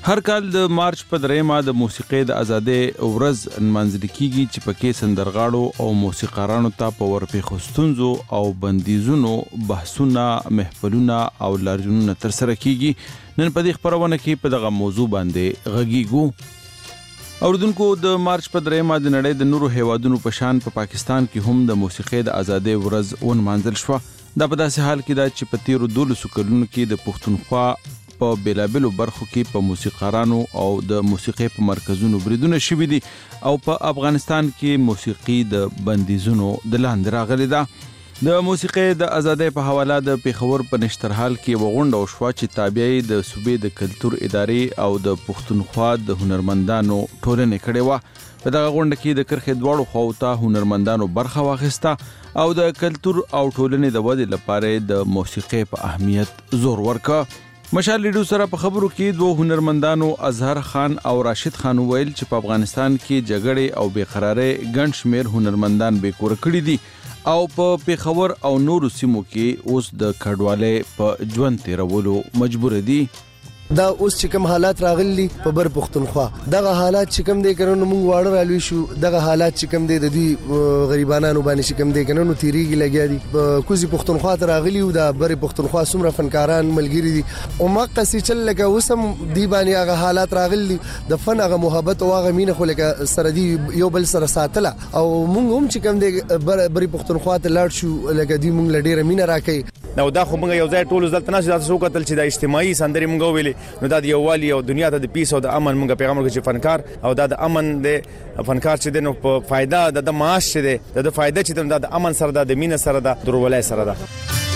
هر کال د مارچ په دریمه د موسیقۍ د ازادۍ ورځ نمانځل کیږي چې پکې سندرغاړو او موسیقارانو ته په ورپېښو ستونزو او بندیزونو بحثونه محفلونه او لارښوونونه ترسره کیږي. نن په دې خپرونه کې په دغه موضوع باندې غږیږو. اوردونکو د مارچ په دریمه د نړۍ د نورو هیوادونو په شان په پا پاکستان کې هم د موسیقۍ د ازادۍ ورځ ونمانځل شوه. دا په داسې حال کې ده چې په تیرو دولسو کلونو کې د پښتونخوا په بیلابلو برخو کې په موسیقارانو او د موسیقۍ په مرکزونو بریدونه شوي دي او په افغانستان کې موسیقي د بندیزونو د لاندې راغلي ده. د موسیقۍ د ازادۍ په حواله د پیښور په نشترحال کې یوه غونډه وشوه چې تابع د صوبې د کلتور ادارې او د پښتونخوا د هنرمندانو ټولنې کړې وه. په دغه غونډه کې د کرښې دواړو خواو ته هنرمندانو برخه واخیسته او د کلتور او ټولنې د ودې لپاره د موسیقۍ په اهمیت زور ورکړ. مشال لیډو سره په خبرو کې دوه هنرمندانو اظهر خان او راشد خان ویل چې په افغانستان کې جګړې او بیقرارۍ ګڼ شمېر هنرمندان بیکوره کړي دي او په پیښور او نورو سیمو کې اوس د کډوالۍ په ژوند تیرولو مجبور دي. دا اوس چې کوم حالات راغلي په بر پښتونخوا دغه حالات چې کوم دی کنه موږ واړه رالوي شو دغه حالات چې کوم دی د دوی غریبانو باندې چې کوم دی کنه نو تیریږي لګیا دي کوزي پښتونخوا ته راغلي او د بر پښتونخوا څومره فنکاران ملګری دي او مقصي چل لکه اوسم دی باندې هغه حالات راغلي د فن هغه محبت او هغه مینه خو لکه سره دی یو بل سره ساتله او موږ هم چې کوم دی بر بر پښتونخوا ته لاړ شو لکه دی موږ لډیره مینه راکې نو دا خو موږ یو ځای ټول ځل تناسب تاسو کتل چې د اجتماعي سندري موږ ویلي نو دا د یووالي او دنیا ته د پیس او د امن موږ پیغام ورکړي چې فنکار او دا د امن د فنکار چې د نو په فائدہ د معاش چې د فائدہ چې د امن سره د مینه سره د درولای سره ده.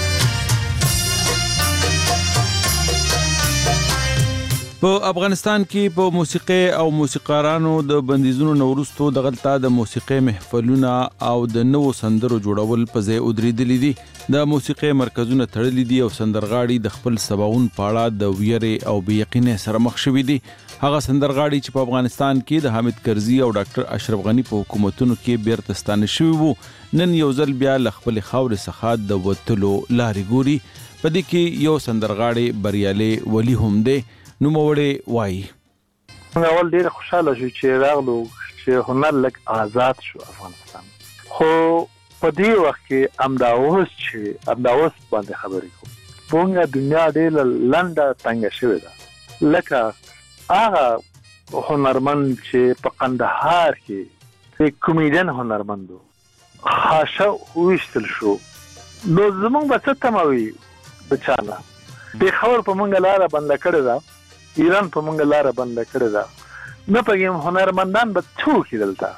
په افغانستان کې په موسیقۍ او موسیقارانو د بندیزونو نورستو د غلطه د موسیقۍ محفلونه او د نوو سندرو جوړول په ځای ودرېدلي دي. د موسیقۍ مرکزونه تړلي دي او سندرغاړي د خپل سباون پاړه د ویرې او بې یقینۍ سره مخ شوي دي. هغه سندرغاړي چې په افغانستان کې د حامد کرزي او ډاکټر اشرف غني په حکومتونو کې بیرته ستانه شوي وو نن یو ځل بیا له خپلې خاورې څخه د وتلو لارې ګوري. په دې کې یو سندرغاړی بریالي ولی هم دی. نوموړی وایي موږ اول ډېر خوشاله شو چې راغلو چې هنر لږ آزاد شو افغانستان خو په دې وخت کې همدا اوس چې همدا اوس باندې خبرې کوو موږ دنیا ډېره لنډه تنګه شوې ده لکه هغه هنرمند چې په قندهار کې کومیډین هنرمند و خاشه وویشتل شو نو زموږ به څه تمه وي بچانه پېښور په موږ لاره بنده کړې ده ایران په موږ لاره بنده کړې ده نه پوهېږم هنرمندان به څه وکړي دلته.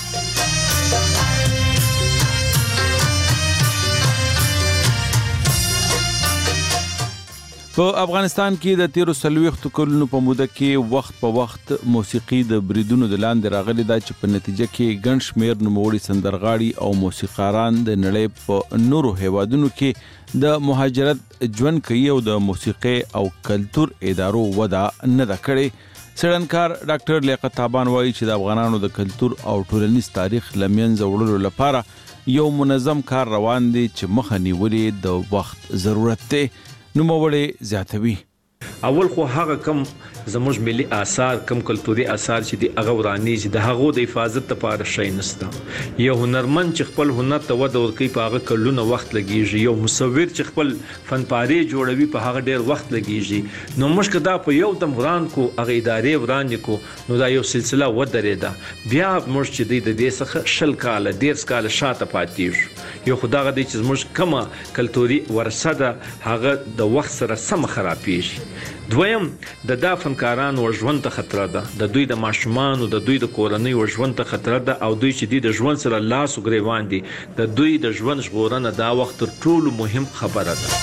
په افغانستان کې د تیرو څلوېښتو کلونو په موده کې وخت په وخت موسیقي د بریدونو د لاندې راغلي ده چې په نتیجه کې ګڼ شمېر نوموړي سندرغاړي او موسیقاران د نړۍ په نورو هیوادونو کې د مهاجرت ژوند کوي او د موسیقۍ او کلتور ادارو وده نه ده کړې. څېړنکار ډاکټر لیاقت تابان وایي چې د افغانانو د کلتور او ټولنیز تاریخ له منځه وړلو لپاره یو منظم کار روان دی چې مخه نیولې د وخت ضرورت دی. نوموړی زیاتوي اول خو هغه کم زموږ ملي آثار کم کلتوري آثار چې دی هغه ورانیږي د هغو د حفاظت لپاره شي نشته. یو هنرمند چې خپل هنر ته وده ورکوي په هغه کلونه وخت لګیږي یو مصور چې خپل فنپارې جوړوي په هغه ډیر وخت لګیږي نو موږ کدا په یو دم وران کو هغه ادارې وران کو نو دا یو سلسله ودرېده بیا موږ چې د دې څخه شل کال ډیر کال شاته پاتې یو خدای غدي چې موږ کومه کلتوري ورثه ده هغه د وخت سره سم خرابېږي. دویم د دا فنکارانو ژوند ته خطر ده د دوی د ماشومان او د دوی د کورنۍ ژوند ته خطر ده او دوی چې د ژوند سره لاس او ګریوان دي د دوی د ژوند ژغورنه دا وخت تر ټولو مهم خبره ده.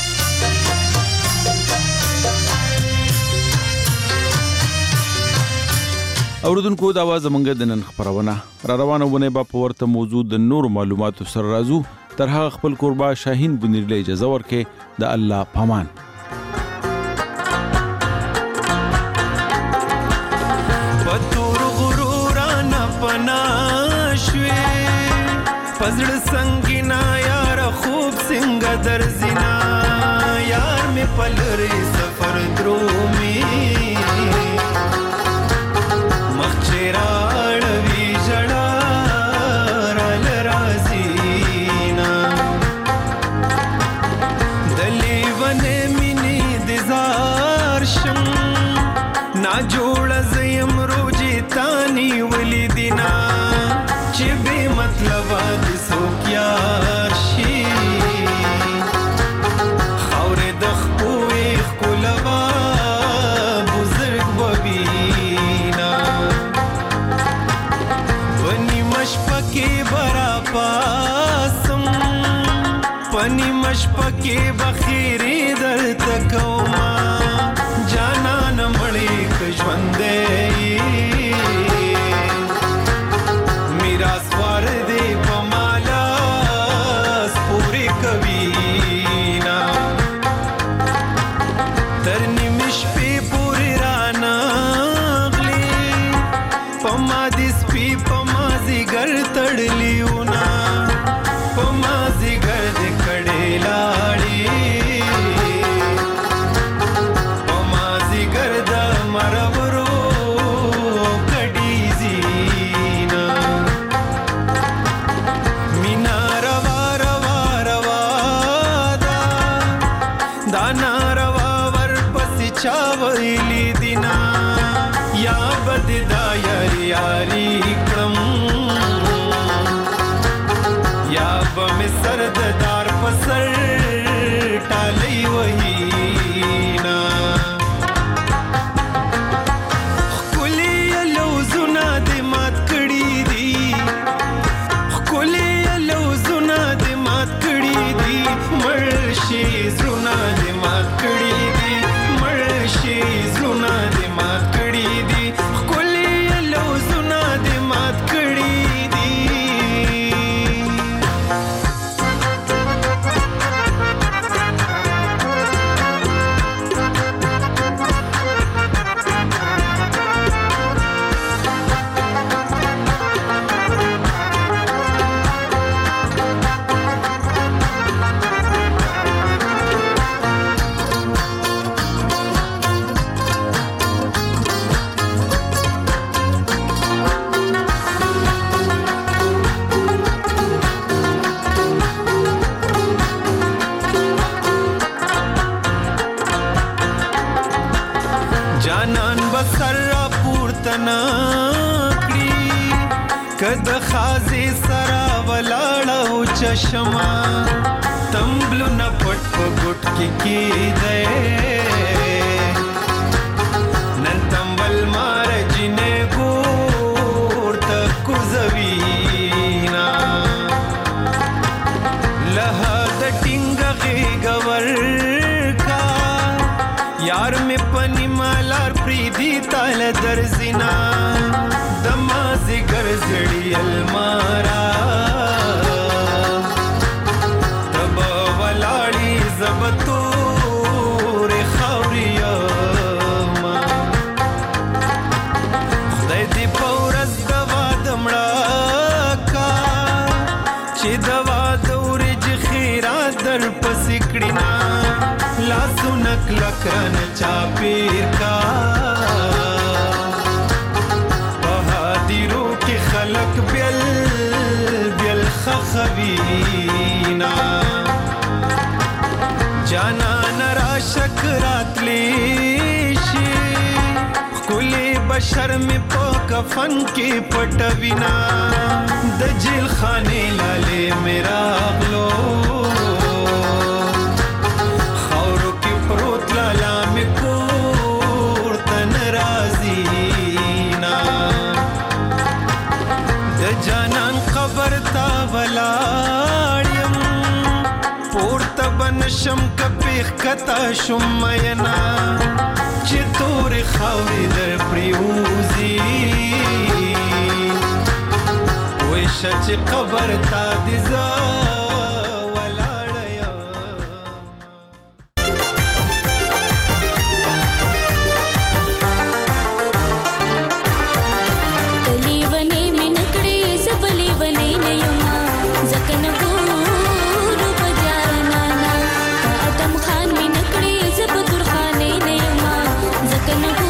اوردونکو دا واز منګه د نن خبرونه را روانه ونه با په ورته موضوع د نور معلوماتو سره راځو تر هغه خپل قربا شاهین بنیرله اجازه ورکې د الله پامان. پزړ سنگینا یار خوب څنګه درځینا یار می پلری سفر درومي نا جوړ زیم روجي تانی ولی دینا چې به مطلب د سوکیار شي خاورې د خپوې خلوا بزرګ ببینا پنی مشپکه برا پاسم پنی مشپکه بخیری در تکوما جانا نمړې کژوندې کد خازی سرا ولاړو چشما تمبلو نه پټ په ګټ کې کیده نن تمبل مار جنې ګور تک کوزوینا له د ټینګ غور کا یار می پنی مالار پریدی تال درزینا دمازی گرزڑی المارا تب ولاړی زبتور خوریا خدای دی پورز دوا دمړه کا چې دوا دورج خیرات در پسکړینا لاسونک لکرن چاپیر کا بہادرو کی خلق بیل بیل خخوینا جانا نرا شکرات لیشی کلی بشر میں پا کفن کی پٹوینا دجل خانے لالے میرا اغلو جانان قبر تا ولاړم پورته بنشم کپیخ کتا شم مینا چې تور خاورې در پریوزی ویشه چې قبر تا دی زا Can